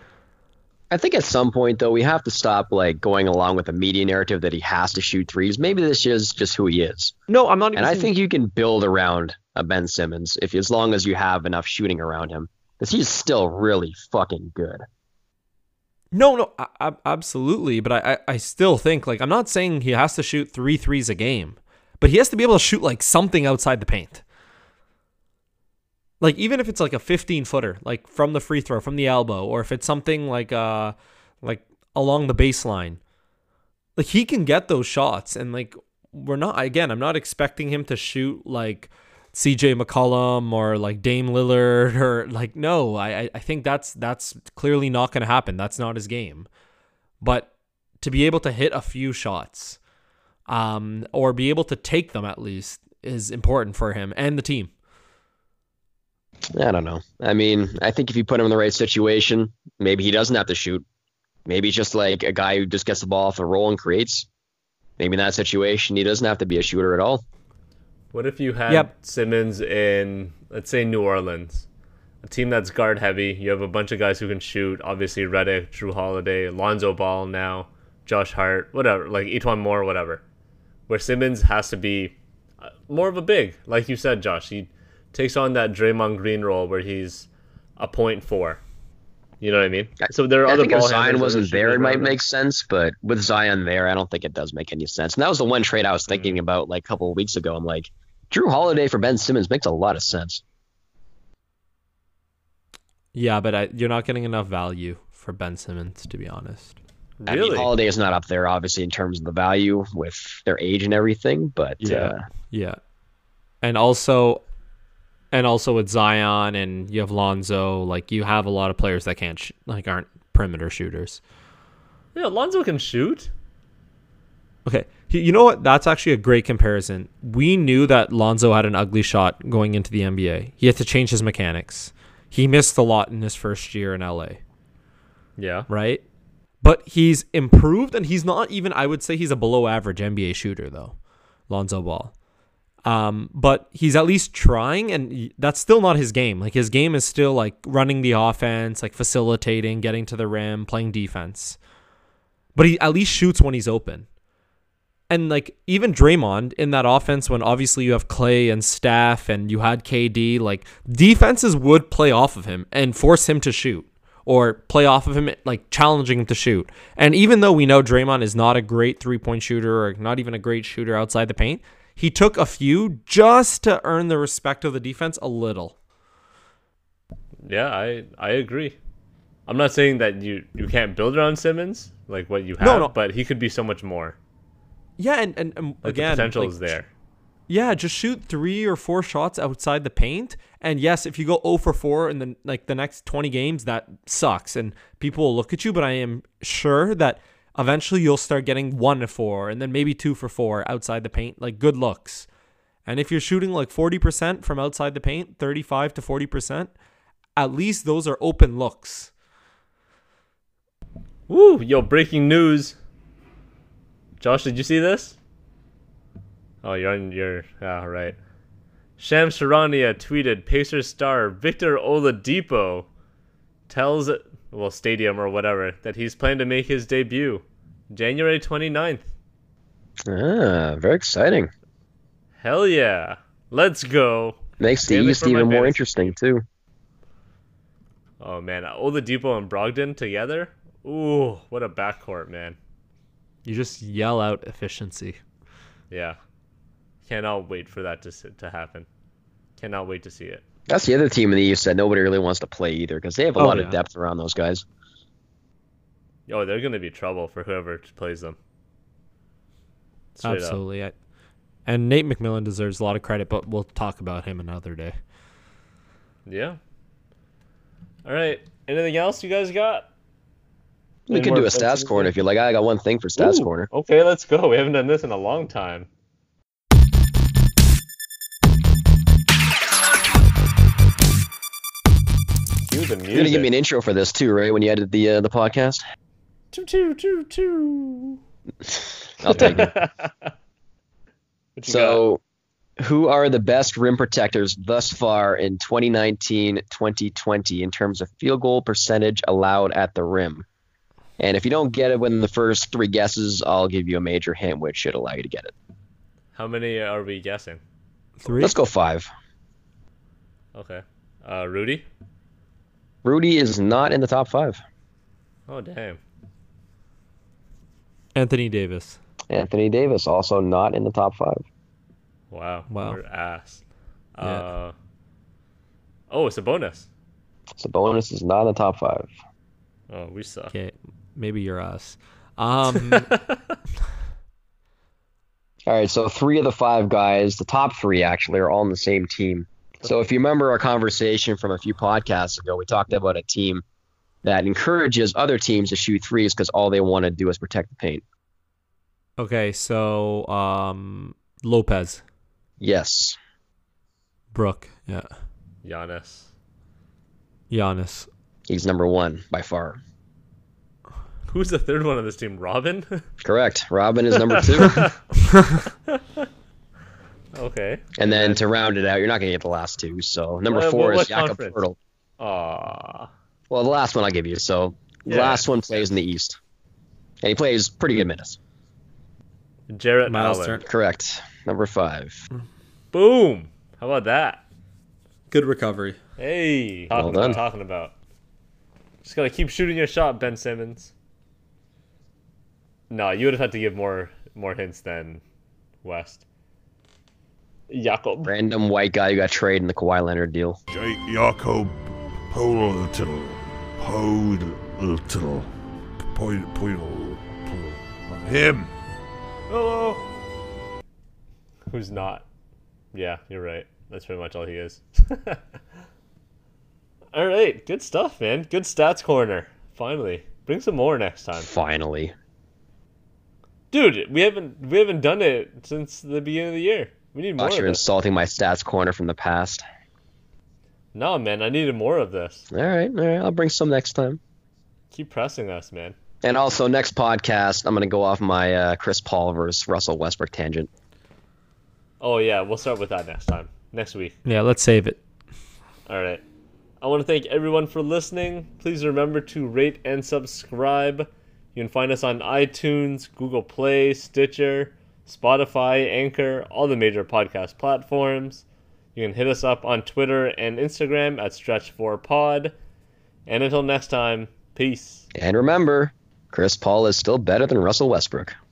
I think at some point, though, we have to stop like going along with the media narrative that he has to shoot threes. Maybe this is just who he is. No, I'm not even And I saying- think you can build around a Ben Simmons if as long as you have enough shooting around him, because he's still really fucking good. No, no, I, I, absolutely. But I, I, I still think, like, I'm not saying he has to shoot three threes a game, but he has to be able to shoot like something outside the paint. Like, even if it's like a fifteen footer, like from the free throw, from the elbow, or if it's something like uh like along the baseline, like he can get those shots. And like, we're not, again, I'm not expecting him to shoot like C J McCollum or like Dame Lillard or like, no, I I think that's that's clearly not going to happen. That's not his game. But to be able to hit a few shots, um, or be able to take them at least, is important for him and the team. I don't know. I mean, I think if you put him in the right situation, maybe he doesn't have to shoot. Maybe he's just like a guy who just gets the ball off the roll and creates. Maybe in that situation, he doesn't have to be a shooter at all. What if you had Yep. Simmons in, let's say, New Orleans, a team that's guard heavy. You have a bunch of guys who can shoot. Obviously, Redick, Drew Holiday, Lonzo Ball now, Josh Hart, whatever, like Etwan Moore, whatever. Where Simmons has to be more of a big, like you said, Josh. He takes on that Draymond Green role where he's a point four. You know what I mean? So there are I other think if ball Zion handlers wasn't that there, it shoot might around make sense, but with Zion there, I don't think it does make any sense. And that was the one trade I was thinking about like a couple of weeks ago. I'm like, Drew Holiday for Ben Simmons makes a lot of sense. Yeah, but I, you're not getting enough value for Ben Simmons, to be honest. I Really? mean, Holiday is not up there, obviously, in terms of the value with their age and everything, but Yeah. uh, Yeah. And also and also with Zion and you have Lonzo, like you have a lot of players that can't sh- like aren't perimeter shooters. Yeah, Lonzo can shoot. Okay. He- You know what? That's actually a great comparison. We knew that Lonzo had an ugly shot going into the N B A. He had to change his mechanics. He missed a lot in his first year in L A, Yeah. right? But he's improved, and he's not even, I would say he's a below average N B A shooter, though, Lonzo Ball. Um, but he's at least trying, and y- that's still not his game. Like, his game is still, like, running the offense, like, facilitating, getting to the rim, playing defense. But he at least shoots when he's open. And, like, even Draymond in that offense, when obviously you have Clay and Steph and you had K D, like, defenses would play off of him and force him to shoot or play off of him, like, challenging him to shoot. And even though we know Draymond is not a great three-point shooter or not even a great shooter outside the paint, he took a few just to earn the respect of the defense a little. Yeah, I I agree. I'm not saying that you, you can't build around Simmons, like what you have, No, no. but he could be so much more. Yeah, and, and, and Like again, the potential like, is there. Yeah, just shoot three or four shots outside the paint. And yes, if you go zero for four in the like the next twenty games, that sucks, and people will look at you. But I am sure that eventually you'll start getting one to four, and then maybe two for four outside the paint, like good looks. And if you're shooting like forty percent from outside the paint, thirty-five to forty percent, at least those are open looks. Woo! Yo, breaking news. Josh, did you see this? Oh, you're on your... Ah, right. Shams Charania tweeted, Pacers star Victor Oladipo tells, well, Stadium or whatever, that he's planning to make his debut January twenty-ninth. ah, very exciting. Hell yeah. Let's go. Makes the Save it East for my even more fantasy. interesting, too. Oh, man. Oladipo and Brogdon together? Ooh, what a backcourt, man. You just yell out efficiency. Yeah. Cannot wait for that to s- to happen. Cannot wait to see it. That's the other team in the East that nobody really wants to play either, because they have a Oh, lot yeah. of depth around those guys. Oh, they're going to be trouble for whoever plays them. Straight up. Absolutely. I, and Nate McMillan deserves a lot of credit, but we'll talk about him another day. Yeah. All right. Anything else you guys got? We Any could more do a offensive stats corner things? if you like. I got one thing for stats Ooh, corner. Okay, let's go. We haven't done this in a long time. Cue the music. You're gonna give me an intro for this too, right? When you edit the uh, the podcast, Choo, choo, choo, choo. I'll take it. What you So, who are the best rim protectors thus far in twenty nineteen twenty twenty in terms of field goal percentage allowed at the rim? And if you don't get it within the first three guesses, I'll give you a major hint, which should allow you to get it. got? How many are we guessing? Three? Let's go five. Okay. Uh, Rudy? Rudy is not in the top five. Oh, damn. Anthony Davis. Anthony Davis also not in the top five. Wow. Wow. We're ass. Yeah. Uh, oh, it's a bonus. Sabonis is not in the top five. Oh, we suck. Okay, maybe you're us. Um, All right, so three of the five guys, the top three actually, are all on the same team. So if you remember our conversation from a few podcasts ago, we talked about a team that encourages other teams to shoot threes because all they want to do is protect the paint. okay, so um, Lopez. Yes. Brooke. Yeah. Giannis. Giannis. He's number one by far. Who's the third one on this team? Robin? Correct. Robin is number two. Okay. And then to round it out, you're not going to get the last two. So number What- four what is Jakob conference? Poeltl. Aw. Well, the last one I'll give you. So the Yeah. last one plays in the East, and he plays pretty good minutes. Jarrett Miles Allen. Turner. Correct. Number five. Boom. How about that? Good recovery. Hey. Talking Well about done. talking about. Just gotta keep shooting your shot, Ben Simmons. No, you would have had to give more more hints than West. Jakob. Random white guy who got traded in the Kawhi Leonard deal. J- Jakob Poeltl. Poeltl. Poel- Poel- Poel- Him. Hello. Who's not? Yeah, you're right. That's pretty much all he is. All right, good stuff, man. Good stats corner. Finally, bring some more next time, Finally. dude. We haven't we haven't done it since the beginning of the year. We need more Thought you of were this. insulting my stats corner from the past. No, man, I needed more of this. All right, all right. I'll bring some next time. Keep pressing us, man. And also, next podcast, I'm going to go off my uh, Chris Paul versus Russell Westbrook tangent. Oh yeah, we'll start with that next time, next week. Yeah, let's save it. All right. I want to thank everyone for listening. Please remember to rate and subscribe. You can find us on iTunes, Google Play, Stitcher, Spotify, Anchor, all the major podcast platforms. You can hit us up on Twitter and Instagram at Stretch four Pod. And until next time, peace. And remember, Chris Paul is still better than Russell Westbrook.